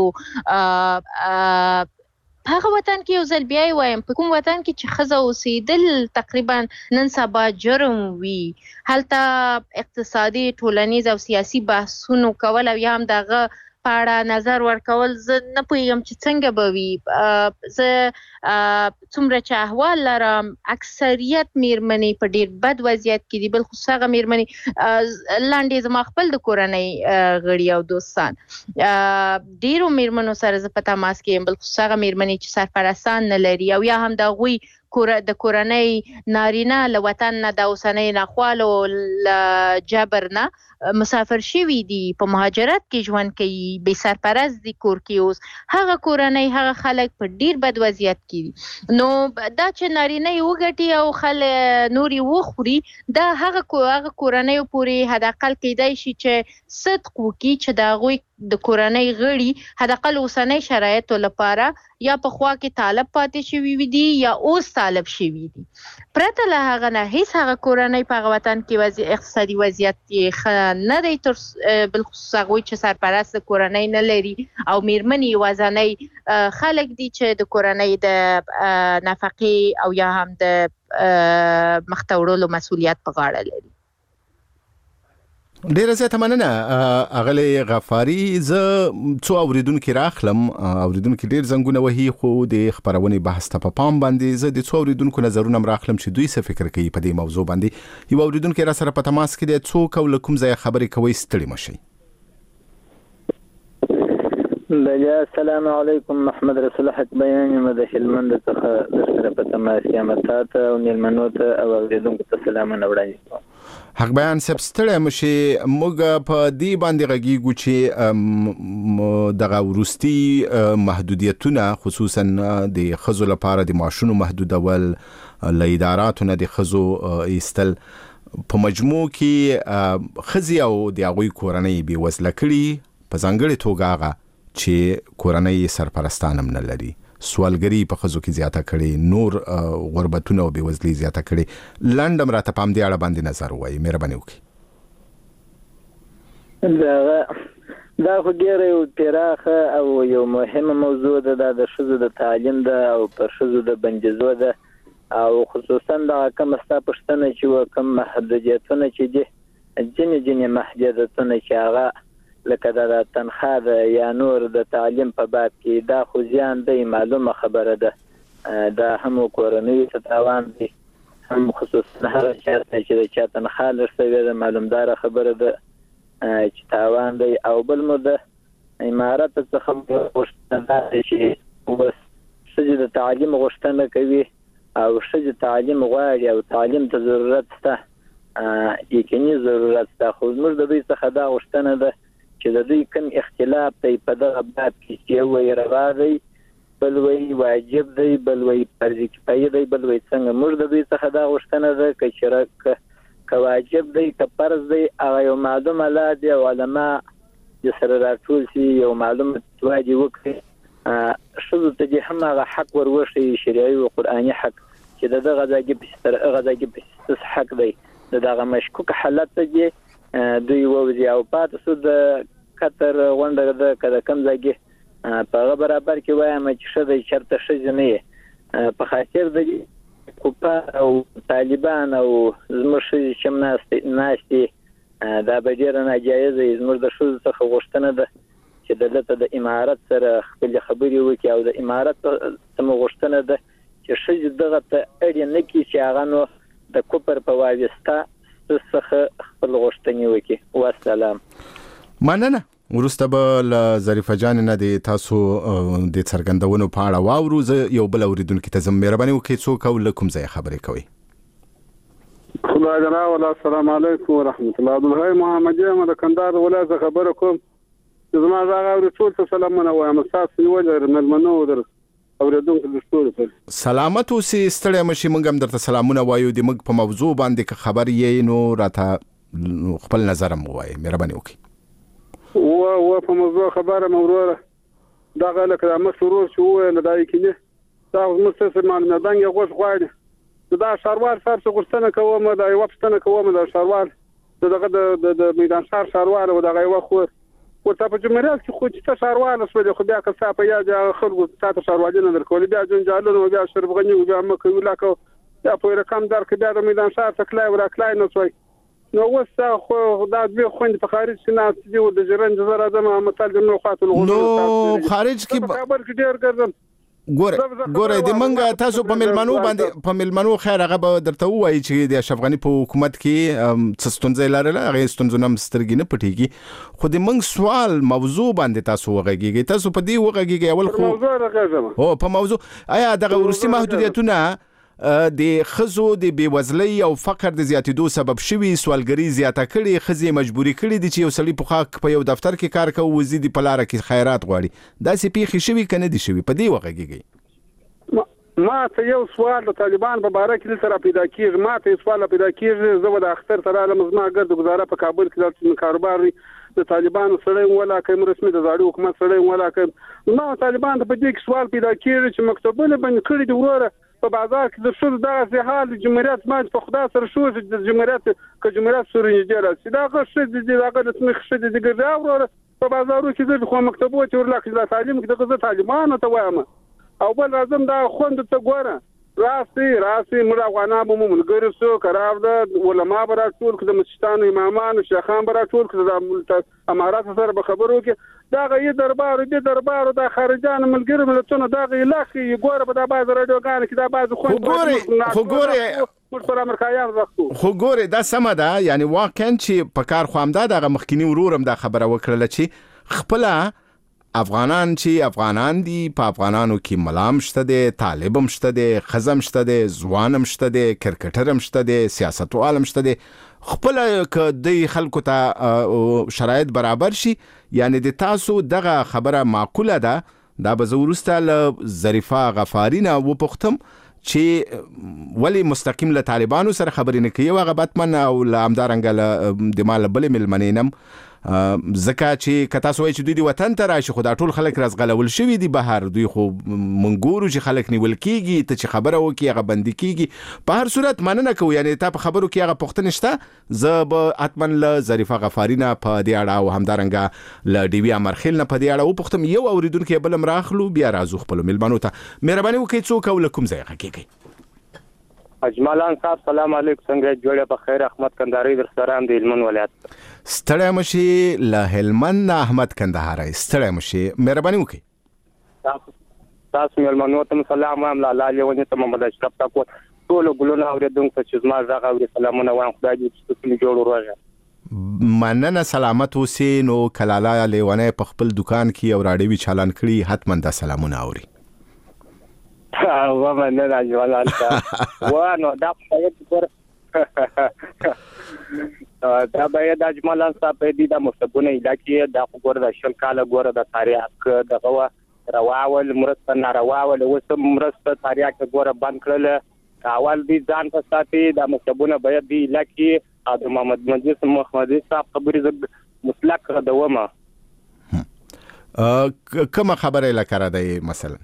په هغه وطن کې. یو ځل بیا یې وایم، په کوم وطن کې چې ښځه اوسېدل تقریبا نن سبا جرم وي، هلته اقتصادي ټولنیز او سیاسي بحثونو کول او یا هم دغه په اړه نظر ورکول زه نه پوهیږم چې څنګه به وي. زه څومره چې احوال لرم اکثریت میرمنې په ډیر بد وضعیت کې دي، بل خصوص هغه میرمنې لاندې زما خپل د کورنۍ غړي او دوستان ډیرو میرمنو سره زه په تماس کې یم، بل خصوص هغه میرمنې چې سرپرستان نه لري او یا هم د هغوی د کورنۍ نارینه له وطن نه د اوسنۍ ناخوالو له جبر نه مسافر شوي دي، په مهاجرت کې ژوند کوي، بې سرپرست دي کور کې. اوس هغه کورنۍ هغه خلک په ډیر بد وضعیت کې دي. نو دا چې نارینه یې وګټي او خلک نور یې وخوري، دا هغه هغه کورنیو پورې حداقل کیدای شي چې صدق وکړي چې د هغوی د کورنۍ غړي حداقل اوسنۍ شرایطو لپاره یا په خوا کې طالب پاتې شوي دي یا اوس طالب شوي دي. پرته له هغه نه هیڅ هغه کورنۍ په هغه وطن کې وضع اقتصادي وضعیت یې ښه نه دی، تر بالخصوص هغوی چې سرپرست کورنۍ نه لري او میرمنې یوازینۍ خلک دي چې د کورنۍ د نفقې او یا هم د مخته وړلو مسؤلیت په غاړه لري. ډیره زیاته مننه اغلی غفاري. زه څو اوریدونکو راخلم، اوریدونکو ډیر زنګونه وهي، خو د خبرونې بحث ته په پام باندې زه د څو اوریدونکو نظرونه راخلم چې دوی څه فکر کوي په دې موضوع باندې. یو اوریدونکو را سره په تماس کې دی. څوک او له کوم ځای خبرې کوي؟ ستړي مشئ. بله السلام علیکم، محمد رسول حق بیان یم د هلمند څخه در سره په تماس یم. تاسو او نیلمنو ته او اوریدونکو ته سلامونه وړاندې کوم. حق بیان صاحب ستړی مشي، موږ په دې باندې غږیږو چې دغه وروستي محدودیتونه خصوصا د ښځو لپاره د معاشونو محدودول، له اداراتو نه د ښځو ایستل، په مجموع کې ښځې او د هغوی کورنۍ بېوزله کړي، په ځانګړې توګه هغه چې کورنۍ سرپرستان هم نه لري. سوالګري په ښځو کې زیاته کړي، نور غربتونه او بېوزلي زیاته کړي. لنډ هم راته په همدې اړه باندې نظر ووایي، مهرباني وکړي. دا خو ډېره یو پراخه او یو مهمه موضوع ده، دا د ښځو د تعلیم ده او پر ښځو د بندیزو ده، او خصوصا دغه کومه ستا پوښتنه چې وه کوم محدودیتونه چې دي، ځینې ځینې محدودیتونه چې هغه لکه د تنخواه ده یا نور د تعلیم په باب کې، دا خو زیان دی، معلومه خبره ده. دا هم کورنیو ته تاوان دی، هم خصوصا هغه چا ته چې د چا تنخواه لږ شوې ده، معلومداره خبره ده چې تاوان دی. او بل مو د امارت څخه غوښتنه دا ده چې اوس ښځې د تعلیم غوښتنه کوي او ښځې تعلیم غواړي او تعلیم ته ضرورت شته، یقیني ضرورت شته، خو زموږ د دوی څخه دا غوښتنه ده چې د دوی کوم اختلاف دی په دغه باب کې، چې یو وایي روا دی، بل وایي واجب دی، بل وایي فرض کفایي دی، بل وایي څنګه. موږ د دوی څخه دا غوښتنه ده که چې که واجب دی که فرض دی، هغه یو معلومه لار دی او علما د سره راټول شي، یو معلومه فتوا دې وکړي، ښځو ته دې هم هغه حق ور وښیي، شرعي او قرآني حق، چې د دغه ځای کې تر هغه ځای کې حق دی، د دغه مشکوک حالت ته دې دوی ووځي. او پاتې شو د کتر غونډه ده که د کوم ځای کې په هغه برابر کې وایم چې ښځه چېرته ښځې نه یې، په خاطر د کفار او طالبان او زموږ ښځې چې ناستې، دا به ډېره ناجایزه وي. زموږ د ښځو څخه غوښتنه ده چې دلته د امارت سره خپلې خبرې وکړي، او د امارت څخه مو غوښتنه ده چې ښځې دغه ته اړ نه کړي چې هغه نو د کفر په واسطه څخه خپل غوښتنې وکړي. والسلام. مننه. وروسته به له ظریفه جان نه د تاسو د څرګندونو په اړه واورو. زه یو بل اوریدونکي ته ځم، مهرباني وکړئ څوک او له کوم ځایه خبرې کوئ؟ خدای جناب ولا السلام علیکم ورحمت الله. عبدالحی محمدی یم د کندهار ولایت څخه خبره کوم. زما غږ اوري ټول ته سلامونه وایم، ستاسو نیولې مېلمنو در اوریدونکو د ټولو ته سلامت اوسئ، ستړی مشئ. موږ هم درته سلامونه وایو. د موږ په موضوع باندې که خبر یې نو راته خپل نظر هم ووایئ، مهرباني وکړئ. و و په موضوع خبره موروره دغه لکه مخ شروع شو نه دای کینه دا مستثمر معلومه دنګ غوښ غواړي دا شاروال صاحب څه غوښتنه کوم، دا یو غوښتنه کوم د شاروال دغه د د میدان شهر شاروال او دغه یو خو ورته په جمهوریت کې خو چې شاروال سره خو بیا که څه په یا خلکو تاسو شاروالونه درکول، بیا جنجالونه بیا شربغنی بیا مکه ولاکو یا په رقم در کې بیا د میدان شهر تکلای ورکلای نه شوی نو اوس خو دا دوی خوند په خارج کې ناست دي او د جرن جزر اعظم متل د نو خاطر نو خارج کې په خبر کې ډیر ګرځم ګوره ګوره د منګه تاسو په ملمنو باندې په ملمنو خیر هغه به درته وایي چې د اشرف غنی په حکومت کې څه ستونزې لرله هغه ستونزونه هم سترګې نه پټېږي خو د منګ سوال موضوع باندې تاسو وغږیږئ تاسو په دې وغږیږئ اول خو موضوع راغځم او په موضوع آیا دغه وروستي محدودیتونه د خزو د بیوزلۍ او فقر د زیاتېدو سبب شوي سوالګري زیاته کړي ښځې مجبوري کړي دي چې یو سړي په خاک په یو دفتر کې کار کوي وزي دي په لاره کې خیرات غواړي داسې پیښې شوي که نه دي شوي په دې وغږیږئ ما ته یو سوال د طالبان په باره کې دلته را پیدا کېږي ما ته یو سوال را پیدا کېږي زه به د اختر ته رالم زما ګرد ګزاره په کابل کې د کاروبار د طالبانو سړی ولا کوم رسمي د زاړه حکومت سړی ولا کوم نو طالبان ته په دې کې سوال پیدا کېږي چې مکتوبونه باندې کړي دي وروره په بازار کې د شو دغه حال جمهوریت ما په خدا سره شو د جمهوریت ک جمهوریت سره نه راځي دا غوښه د دې هغه د سمخ شه د ګرځاو وروره په بازارو کې د خو مکتوبو چې ورلکه د تعلیم کې دغه طالبانو ته وایم او بل راځم دا خوند ته ګوره راسي راسي موږ افغانان به موږ ګرځو کراو د علماء برا ټول د مسجدانو امامان شیخان برا ټول د امارات سره به خبرو کې دا غي دربار دي دربار د خارجان ملګری ملتونه دا غي لاخي ګوره په د باز رادیوګان کې دا باز خو ګوره خو ګوره پر امریکایان وختو خو ګوره دا سم ده یعنی واقعا چې په کار خو هم دا د مخکینی ورورم دا خبره وکړه چې خپل افغانان چې افغانان دي په افغانانو کې ملام شته دي طالبم شته دي خزم شته دي ځوانم شته دي کرکټرم شته دي سیاستوالم شته دي خپل ک د خلکو ته شرایط برابر شي یعنی د تاسو دغه خبره معقوله ده دا به زورسته ل ظریفه غفارینه و پختم چې ولی مستقیم له طالبانو سره خبرې نه کوي هغه باتمن او له همدارنګه له د مال بل ملمنینم زکه چې کتا سوې چې دوی د وطن ته راشي خو دا ټول خلک رازغلول شوی دي بهر دوی خو منګورو چې خلک نیول کیږي ته چې خبره وکي هغه بندي کیږي په هر صورت مننه کوي یعنی تا په خبرو کې هغه پښتنه شته ز به اتمن له ظریفه غفارینه په دې اړه او همدارنګه له ډي وی امرخیل نه په دې اړه او پښتم یو اوریدونکو بل مراخلو بیا راځو خپل ملمنو ته مهرباني وکړئ څوک ولکم ځای حقیقي اجمالان صاحب سلام علیکم څنګه جوړه په خیر احمد کندهاری در سره ام د هلمند ولایت ستړی مشي له هلمند احمد کندهاری ستړی مشي مهرباني وکړئ تاسو ملمنو ته سلام ام لا لیونی ته محمد اشرف تاسو ټول ګلونه اوریدونکو چې زما زغه او سلامونه وایم خدای دې ستاسو جوړ وروغه مننه سلامت اوسئ نو کلاله لیونه په خپل دکان کې او راډیوي چالان کړي حتما دا سلامونه اوري و مننه اجمالان صاحب و نو دا باید پر دا باید اجمالان صاحب دې د مستبونه علاقې د خبر د شل کاله ګوره د تاریخ دغه رواول مرسته نارواول اوس مرسته تاریخ ګوره بند کړل اول دې ځان په ساتي د مستبونه باید دی علاقې د محمد مجید محمدي صاحب خبرې مطلق دومه کومه خبره لکه دی مثلا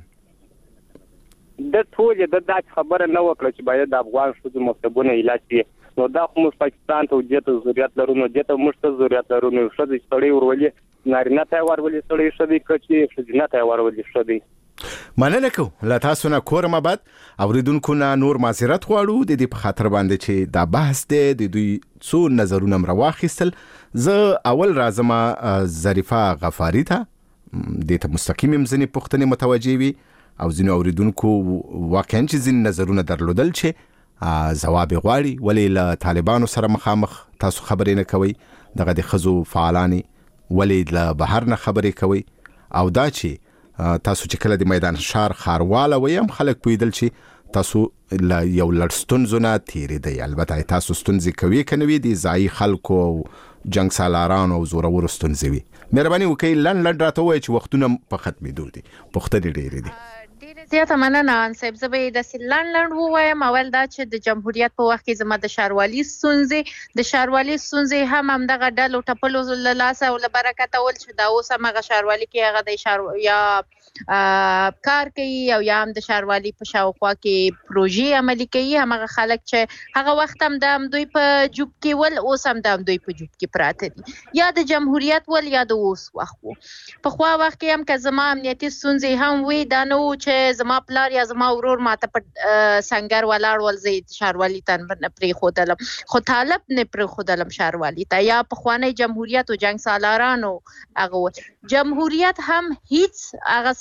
د ټول د دا خبره نه وکړه چې باید د افغان شوزو مکتبونه علاج شي نو دا خو موږ پاکستان ته وجته ضرورت لرو نو دته موږ ته ضرورت لرو نو شته ستړي ورولې نارینه ته ورولې ستړي شدي کچې شدي نه ته ورولې شدي مننه کو لا تاسو نه کورم بعد اوریدونکو نه نور معذرت غواړو د دې په خاطر باندې چې دا بحث دی د دوی څو نظرونه مروخیستل زه اول راځم ظریفه غفاری ته د ته مستقیم مزنی پښتنې متوجي وي او ځینو اوریدونکو واقعا چې ځین نظرونه درلودل چې ځواب غواړي ولی له طالبانو سره مخامخ تاسو خبرې نه کوي دغه د خزو فعالانی ولی له بهر نه خبرې کوي او دا چې تاسو چې کله د میدان شهر خارواله ویم خلک پویدل چې تاسو له یو لړستون زونه تیری دی البته تاسو ستونزې کوي کنوي دي ځای خلکو جنگ سالاران او زورور ستونزوي مهرباني وکړئ لن لن راته وای چې وختونه په ختمېدو دي پښتنې ډېرې دي ډیره زیاته مننه انصب زبې د سلان لند وایم اول دا چې د جمهوریت په وخت کې زما د شاروالي ستونزې د شاروالي ستونزې هم هم دغه ډلو ټپلو لاسه او برکت اول چې دا اوس هغه شاروالي کې هغه د شار یا کار کوي او یا هم د شاروالي په شاوخوا کې پروژې عملي کوي هغه خلک چې هغه وخت هم د دوی په جوب کې ول اوس هم د دوی په جوب کې پراته دي یا د جمهوریت ول یا د اوس وخت په خوا وخت کې هم که زما امنیتي ستونزې هم وي دا نو چې زما پلار یا زما ورور ماته په سنگر ولاړ ول زه شاروالي تن پرې خودلم خو طالب نه پرې خودلم شاروالي ته یا په خوانی جمهوریت او جنگ سالارانو هغه جمهوریت هم هیڅ هغه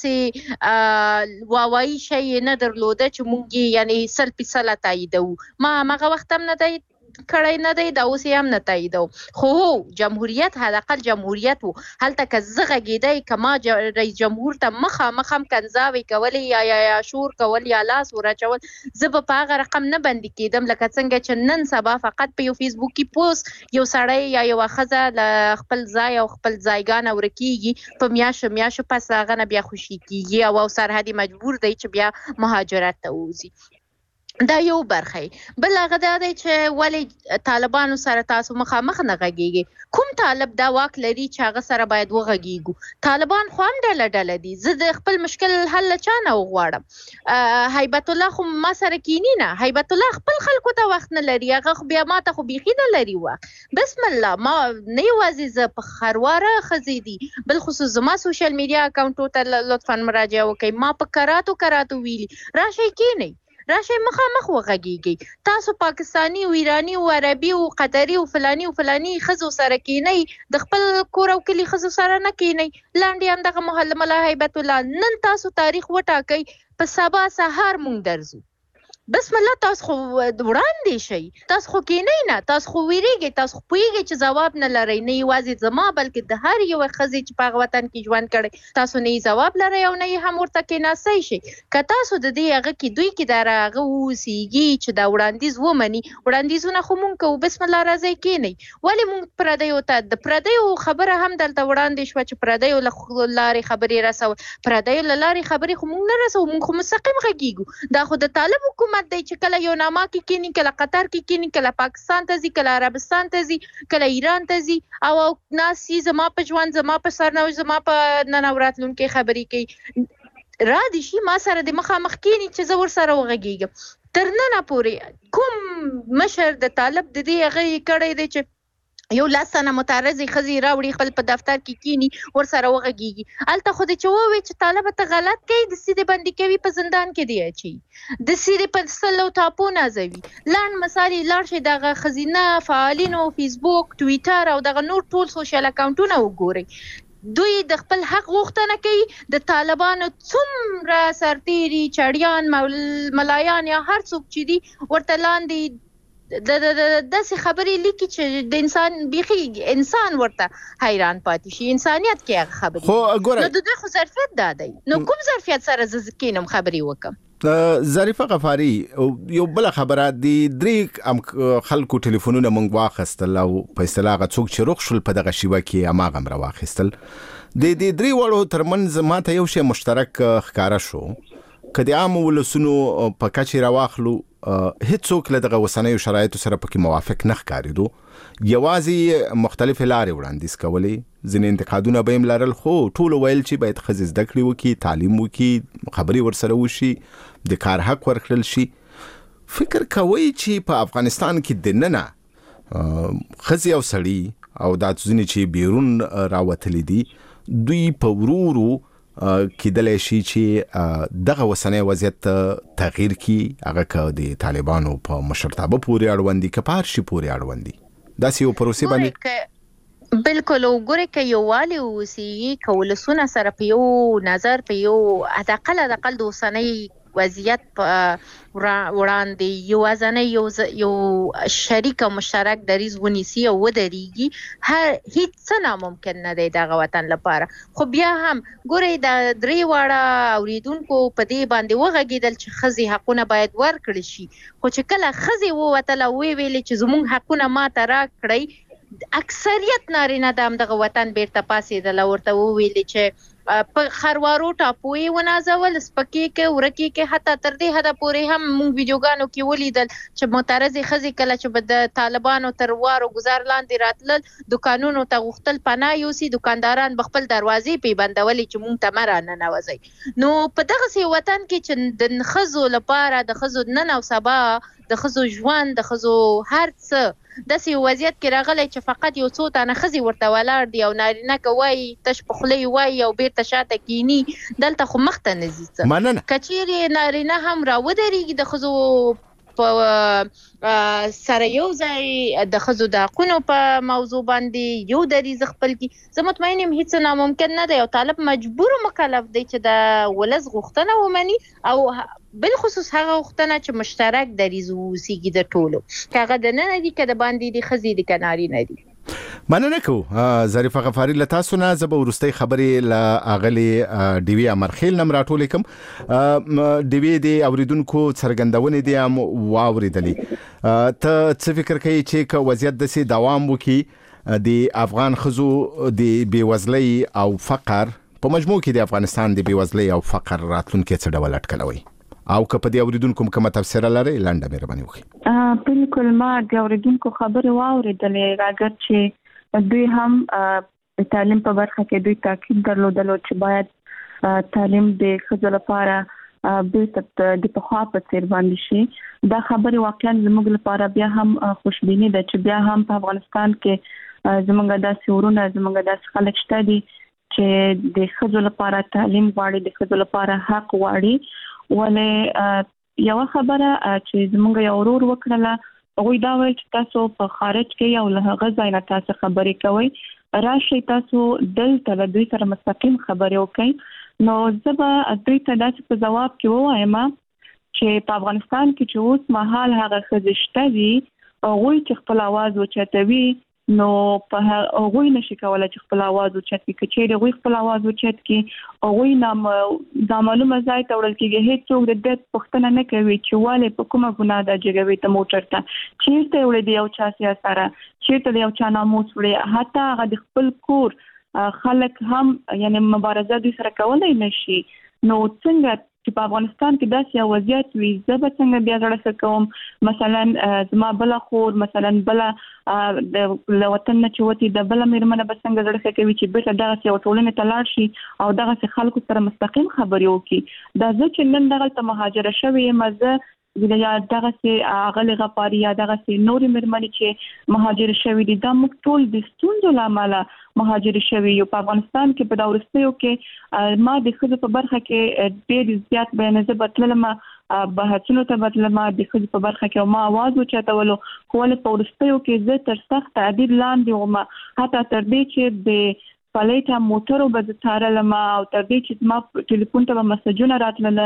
سي واوای شي نه درلوده چې مونږ یعنی سل فیصد تاییدو ما هغه وخت هم نه دی کړای نه دی دا اوس هم نه تاییدو خو جمهوریت حداقل جمهوریت وو هلته که زغه گیدای کما رئیس جمهور ته مخه مخم کنځاوي کولی یا یا شور کول یا لاس ورچول زب په هغه رقم نه باندې کېدم لکه څنګه چې نن سبا فقط په یو فیسبوکي پوسټ یو سړی یا یو خزه ل خپل ځای او خپل ځایګان ورکیږي په میاش میاش پس هغه نه بیا خوشي کیږي او سرحدي مجبور دی چې بیا مهاجرت ته وځي دا یو برخه بل هغه دا دی چې ولی طالبانو سره تاسو مخامخ نه غږیږي کوم طالب دا واک لري چې هغه سره باید وغږیږو طالبان خو هم ډله ډله دي زه د خپل مشکل حل چا نه وغواړم هیبت الله خو ما سره کینی نه هیبت الله خپل خلکو ته وخت نه لري هغه خو بیا ما ته خو بیخي نه لري وخت بسم الله ما نه یوازې زه په خرواره ښځې دي بالخصوص زما سوشل میډیا اکاونټو ته لطفا مراجعه وکړئ ما په کراتو کراتو ویلي راشئ کینئ راشي مخامخ وغږیږي تاسو پاکستانی او ایرانی او عربي او قطري او فلاني او فلاني خزو سره کینی د خپل کور او کلی خزو سره نه کینی لاندې هم دغه محل ملا هیبت الله نن تاسو تاریخ وټاکئ په سبا سهار مونږ درځو بسم الله تاسو خو وړاندې شي تاسو خو کینی نه تاسو خو ویریږئ تاسو خو پوهیږئ چې ځواب نه لرئ نه یوازې زما بلکې د هر یو ښځې چې په هغه وطن کې ژوند کړی تاسو نه ځواب لرئ او نه یې هم ورته کېناستی شئ که تاسو د دې هغه کې دوی کې د هغه اوسیږي چې دا وړاندیز ومني وړاندیزونه خو مونږ کوو بسم الله راځئ کینئ ولې مونږ پردیو ته د پردیو خبره هم دلته وړاندې شوه چې پردیو له لارې خبرې رسول پردیو له لارې خبرې خو مونږ نه رسوو مونږ خو مستقیم غږیږو دا خو د طالب حکومت دی چې کله یو نامه کې کینی کله قطر کې کینی کله پاکستان ته ځي کله عربستان ته ځي کله ایران ته ځي او ناسي زما په ژوند زما په سرنوشت زما په ننوراتلونکو خبرې کوي را دي شي ما سره د مخامخ کینی چې زه ور سره وغږیږم تر نن پورې کوم مشر د طالب د دې هغه کړی دی چې یو لاسنه متعرضی خزي راوړي خپل په دفتر کې کینی ور سره وغږیږي الته خو د چووي چې طالب ته غلط کوي د سیده باندې کوي په زندان کې دی اچي د سیده په سلو ټاپو نازوي لاند مثالي لاړ شي دغه خزینه فعالینو فیسبوک ټویټر او دغه نور ټول سوشل اکاونټونه وګوري دوی د خپل حق غوښتنه کوي د طالبانو څومره سرتيري چړیان ملایان یا هر څوک چې دي ورته لاندې د د داسې خبرې لیکي چې د انسان بيخي انسان ورته حیران پاتې شي انسانيت کې هغه خبرې خو ګوره نو د خو ظرفیت دا دی نو کوم ظرفیت سره زکینم خبرې وکم ظریفه غفاری یو بل خبره دی درې خلکو ټلیفونونه مونږ واخستل او په اصطلاح څوک چې روغ شول په دغه شیوه کې اماغه مر واخستل د دې درې وړو ترمنځ ماته یو شی مشترک ښکارا شو کدي عام ولسونو په کچې راواخلو هیڅوک له دغه وسنیو شرایطو سره پکې موافق نه ښکارېدو یوازې مختلف لارې وړاندیز کولې ځینې انتقادونه به یې لرل خو ټول ویل چې باید ښځې زده کړې وکړي تعلیم وکړي خبرې ورسره وشي د کار حق ورکړل شي فکر کوئ چې په افغانستان کې دننه ښځې او سړي او دا ځینې چې بیرون راوتلي دي دوی په ورو ورو کېدلی شي چې دغه وسنی وضعیت تغییر کی هغه که د طالبانو په مشرتابه پورې اړوند دي که په هر شي پورې اړوند دي داسې یو پروسې باندې بالکل وګورئ که یووالی وسیږي که ولسونه سره په یو نظر په یو حداقل حداقل د اوسنۍ وضعیت وړاندې یوازنی یو یو شریک او مشترک دریز ونیسي او ودرېږي هر هیڅ څه ناممکن نه دی دغه وطن لپاره خو بیا هم ګورئ د درې واړه اوریدونکو په دې باندې وغږېدل چې ښځې حقونه باید ورکړل شي خو چې کله ښځې ووتله ویې ویلې چې زموږ حقونه ماته راکړئ اکثریت نارینه د همدغه وطن بیرته پاڅېدله ورته وویلې چې په خروارو ټاپو یې ونازول سپکې کې ورکې کې حتی تر دې حده پورې هم موږ ویډیوګانو کې ولیدل چې معترضې ښځې کله چې به د طالبانو تر وار او گزار لاندې راتلل دکانونو ته غوښتل پناه یوسي دکانداران به خپل دروازې پې بندولې چې موږ ته مه راننوځئ نو په دغسې وطن کې چې د ښځو لپاره د ښځو نن او سبا د ښځو ژوند د ښځو هر څه داسې وضعیت کې راغلی چې فقط یو څو تنه ښځې ورته ولاړ دي او نارینه که وایي تش په خوله یې وایي او بیرته شاته کینی، دلته خو مخته نه ځي څه. مننه. که چیرې نارینه هم راودرېږي د ښځو په سره یو ځای د ښځو د حقونو په موضوع باندې یو دریځ خپل کړي، زه مطمئن یم هیڅ ناممکن نه دی او طالب مجبور و مکلف دی چې د ولس غوښتنه ومني او بالخصوص هغه غوښتنه چې مشترک دریځ واوسیږي د ټولو، که هغه دننه دي که د باندې دي ښځې دي که نارینه دي. مننه کوو ظریفه غفاري له تاسو نه. زه به وروستۍ خبرې له اغلې ډیوي امرخیل نه راټولې کوم. ډیوي د اوریدونکو څرګندونې دي هم واوریدلې. ته څه فکر کوي چې که وضعیت داسې دوام وکړي د افغان ښځو د بېوزلۍ او فقر په مجموع کې د افغانستان د بېوزلۍ او فقر راتلونکی څه ډول اټکلوي او که په دې اوریدونکو کومه تفسیر لري لنډه مهرباني وکړئ. بالکل ما د اوریدونکو خبرې واوریدلې، اگر چې دوی هم د تعلیم په برخه کې دوی تاکید درلودلو چې باید تعلیم د ښځو لپاره بیرته د پخوا په څیر باندې شي. دا خبرې واقعا زموږ لپاره بیا هم خوشبیني ده چې بیا هم په افغانستان کې زموږ داسې ورونه زموږ داسې خلک شته دي چې د ښځو لپاره تعلیم غواړي، د ښځو لپاره حق غواړي. ولې یو خبره چې زموږ یو ورور وکړله، هغوی دا وایي چې تاسو په خارج کې یو له هغه ځای نه تاسو خبرې کوئ، راشئ تاسو دلته له دوی سره مستقیم خبرې وکړئ. نو زه به دوی ته داسې په ځواب کې ووایم چې په افغانستان کې چې اوس مهال هغه ښځې شته دي هغوی چې خپل اواز اوچتوي، نو په هغوی نشي کولی چې خپل اواز اوچت کړي. که چیرې هغوی خپل اواز اوچت کړي هغوی نامعلومه ځای ته وړل کېږي، هېڅوک د دې پوښتنه نه کوي چې ولې په کومه ګناه دا جګوي ته موټر ته چیرته وړي د یو چا سیاسره، چیرته د یو چا ناموس وړي، حتی هغه د خپل کور خلک هم یعنی مبارزه دوی سره کولی نشي. نو څنګه چې په افغانستان کې داسې یو وضعیت وي، زه به څنګه بیا زړه ښه کوم؟ مثلا زما بله خور مثلا بله له وطن نه چې وتې د بله مېرمنه به څنګه زړه ښه کوي چې بیرته دغسې یو ټولنې ته لاړ شي او دغسې خلکو سره مستقیم خبرې وکړي. دا زه چې نن دغلته مهاجره شوې یم، زه یا دغسې اغلې غفاري یا دغسې نورې مېرمنې چې مهاجر شوي دي، دا موږ ټول د ستونزو له امله مهاجر شوي یو. په افغانستان کې په دا وروستیو کې ما د ښځو په برخه کې ډېر زیات بیان زه به تللم بحثونو ته به تلم د ښځو په برخه کې او ما اواز اوچتولو، خو ولې په وروستیو کې زه تر سخت تعدیل لاندې وم، حتی تر دې چې د پلیټه موټرو به زه تارلم او تر دې چې زما ټلیفون ته به مسجونه راتلله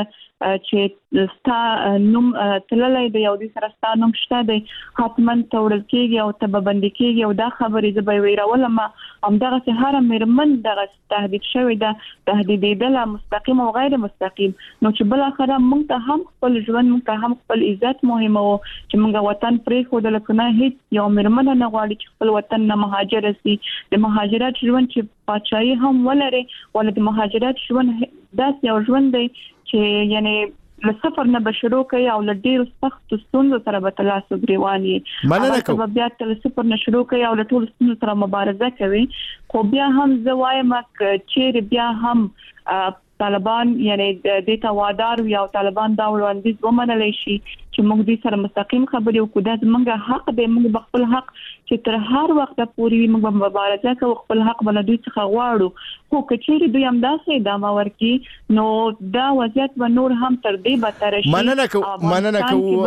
چې ستا نوم تللی دی او دوی سره ستا نوم شته دی، حتما ته وړل کېږي او ته به بندي کېږي او دا خبرې زه به یې ویرولم. همدغسې هره مېرمن دغسې تهدید شوې ده، تهدیدېدله مستقیم او غیر مستقیم. نو چې بالاخره موږ ته هم خپل ژوند، موږ ته هم خپل عزت مهمه و چې موږ وطن پرېښودله، که نه هېڅ یو مېرمنه نه غواړي چې خپل وطن نه مهاجره سي. د مهاجرت ژوند چې پاچاهي هم ولري، ولې د مهاجرت ژوند داسې یو ژوند دی چې یعنی له صفر نه به شروع کوي او له ډېرو سختو ستونزو سره به ته لاس وګرېوان یې. هغه به بیا ته له صفر نه شروع کوي او له ټولو ستونزو سره مبارزه کوي. خو بیا هم زه وایم که چیرې بیا هم طالبان یعنی دې ته وادار وي او طالبان دا وړاندیز ومنلی شي چې موږ دوی سره مستقیم خبرې وکړو، دا زموږ حق دی، موږ به خپل حق چې تر هر وخته پورې وي موږ به مبارزه کوو، خپل حق به له دوی څخه غواړو. خو که چیرې دوی همداسې ادامه ورکړي نو دا وضعیت به نور هم تر دې بدتره شي. مننه کوو مننه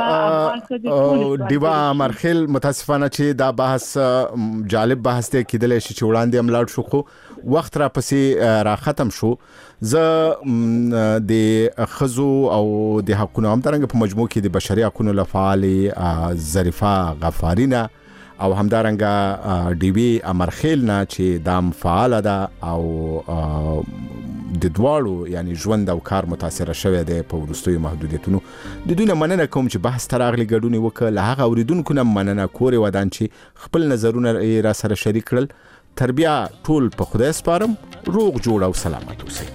کوو ډیوا امرخیل. متاسفانه چې دا بحث جالب بحث دی، کېدلی شي چې وړاندې هم لاړ شو خو وخت را پسې را ختم شو. زه د ښځو او د حقونو همدارنګه په مجموع کې د بشري حقونو له فعالې ظریفه غفاري نه او همدارنګه ډیوي امرخیل نه چې دام فعاله ده او د دواړو یعنی ژوند او کار متاثره شوی دی په وروستیو محدودیتونو، د دوی نه مننه کوم چې بحث ته راغلي، ګډون یې وکړه. له هغه اوریدونکو نه مننه کورې ودان چې خپل نظرونه را سره شریک کړل. تر بیا ټول په خدای سپارم، روغ جوړ او سلامت اوسئ.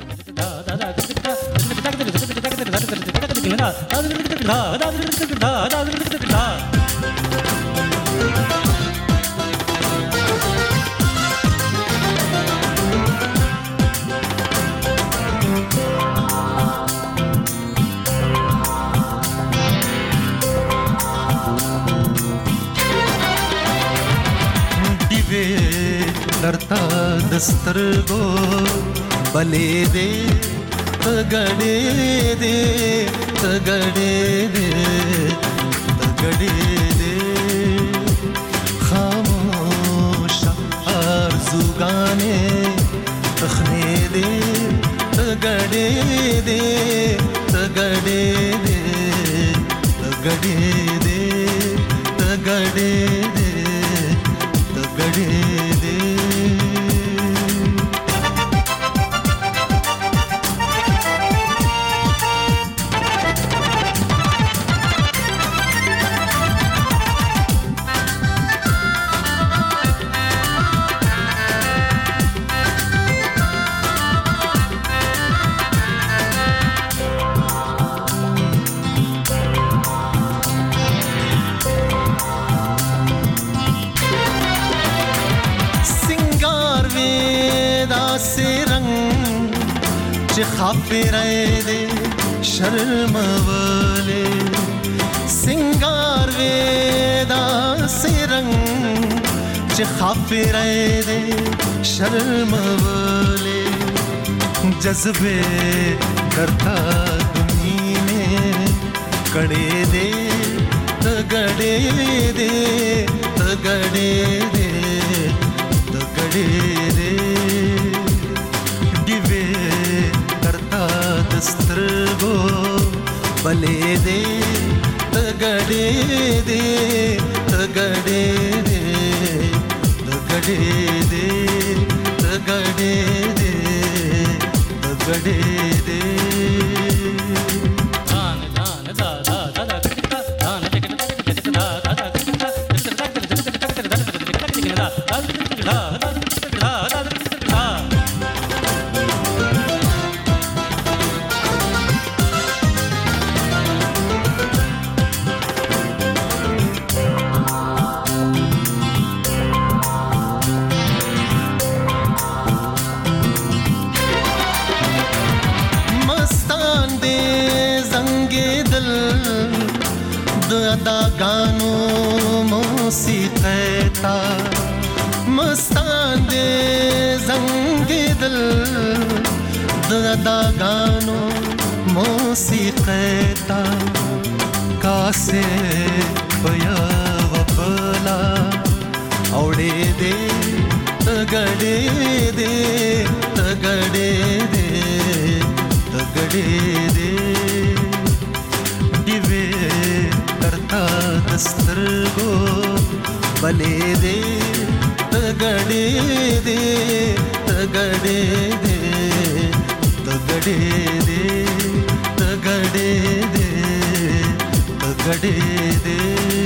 درتا دسترګو بلې دې تګړې دې تګړې دې تګړې دې خاموش ارزوګانې تخنې دې تګړې دې تګړې دې تګړې دې تګړې دې تګړې دې خاپیرای دې شرمولې سنگار ودا سرنګ چې خاپیرای دې شرمولې جذبه کرتا دنینے کڑے دے تگڑے دے تگڑے دے تگڑے دے دسترګو بلې دې تګړې دې تګړې دې تګړې دې تګړې دې تګړې دې دان دان دا دا دا دا دان دا دا دا داغانو موسیقیتا مستان دے زنگ دل داغانو موسیقیتا کاسے پیا وپلا اوڑے دے تگڑے دے تگڑے دے تگڑے دے دیوے دسترګو بلې دې تګړې دې تګړې دې تګړې دې تګړې دې تګړې دې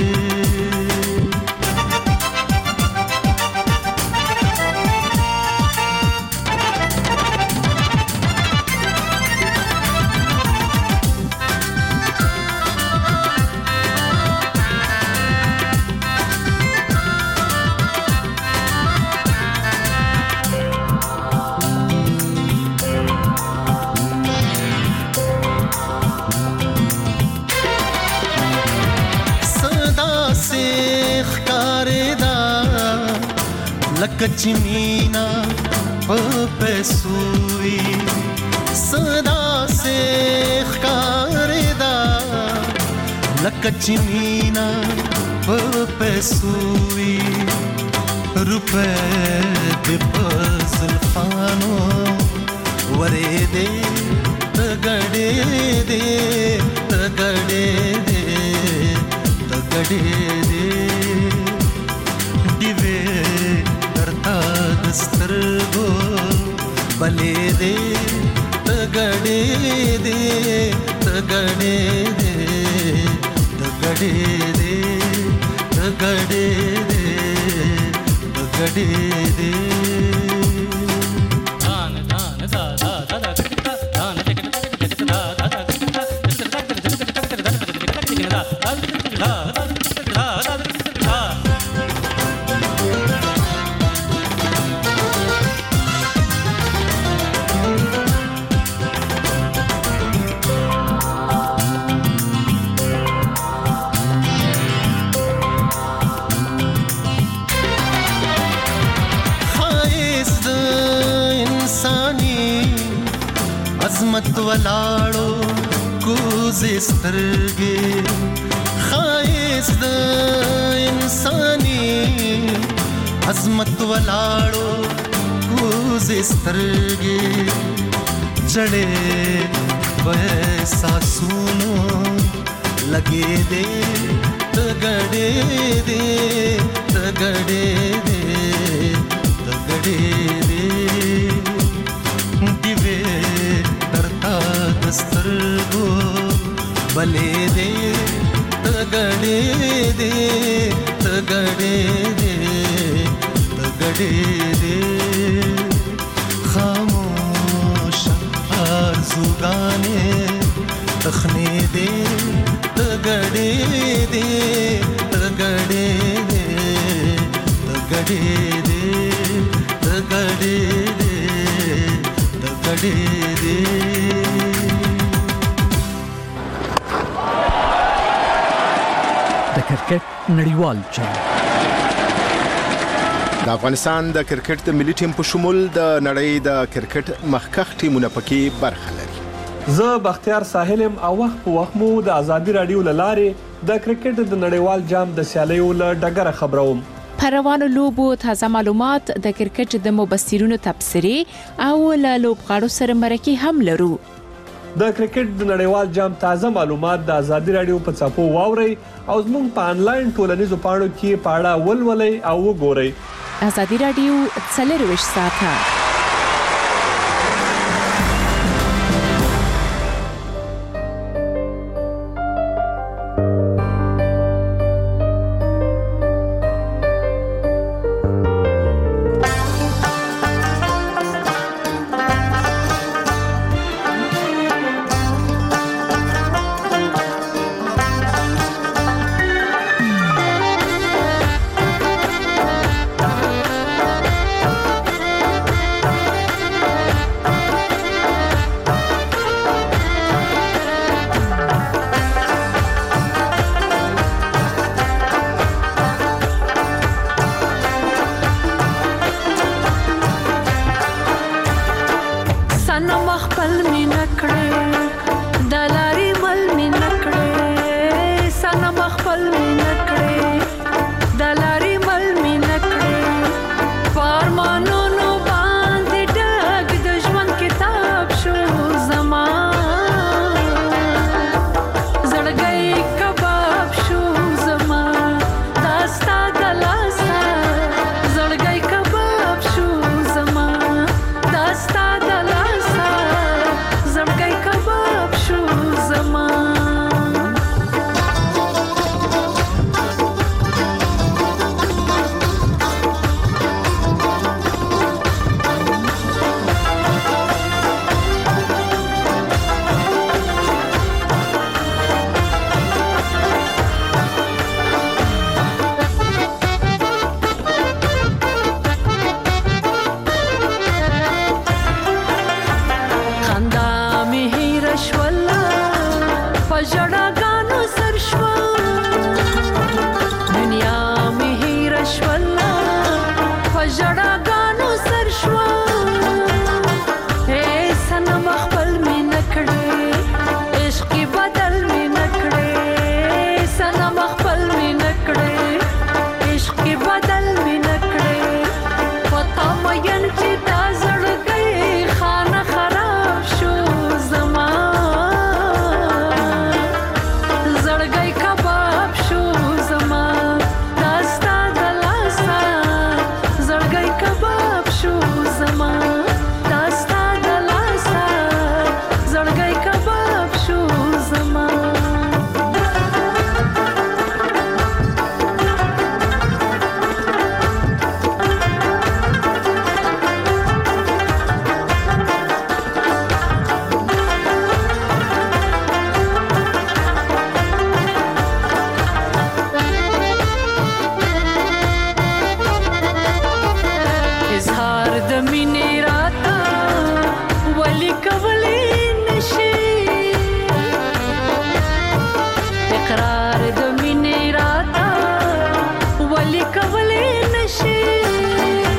कचमीना पैसुई सदा से खारेदा लकचमीना पैसुई रुपए दे जुल्फानो वरे दे तगड़े दे तगड़े दे तगड़े दे दिवे दस्तरगो बले दे तगड़े दे तगड़े दे तगड़े दे तगड़े दे तगड़े दे दान दान दा दा दा दा दान दा दा दा ولاړو کوزې سترګې ښایست د انساني عظمت ولاړو کوزې سترګې جړې په احساسونو لګې دې تګړې دې تګړې دې تګړې دې دیوې درتا دسترګو بلې دې تګړې دې تګړې دې تګړې دې خاموش آرزوګانې تخنې دې تګړې دې تګړې دې تګړې دې تګړې دې تګړې دې د کرکټ نړیوال جام د افغانستان د کرکټ د ملي ټیم په شمول د نړۍ د کرکټ مخکښ ټیمونه پکې برخه لري. زه بختیار ساحلم او وخت په وخت مو د ازادي رادیو لاره د کرکټ د نړیوال جام د سیالیو له ډګره خبروم. پروانو لوبو تازه معلومات د کرکټ د مبصرینو تبصرې او له لوبغاړو سره مرکه هم لرو. د کرکټ د نړیوال جام تازه معلومات د ازادي رادیو په چاپو واوري او زموږ په انلاین ټولنیزو پاڼو کې پاړه ولولئ او وګورئ. ازادي رادیو څلرویشت ساعته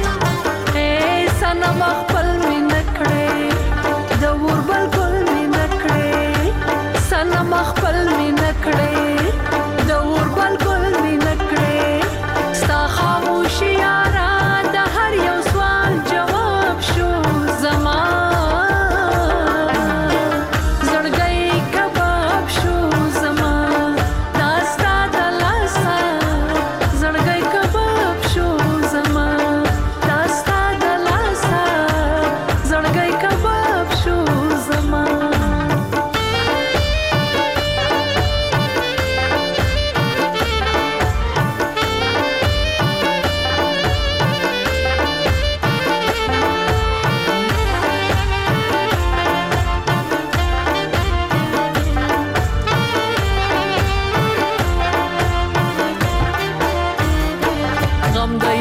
سنم خپل مين کړې د وربل ګل مين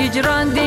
هجران دی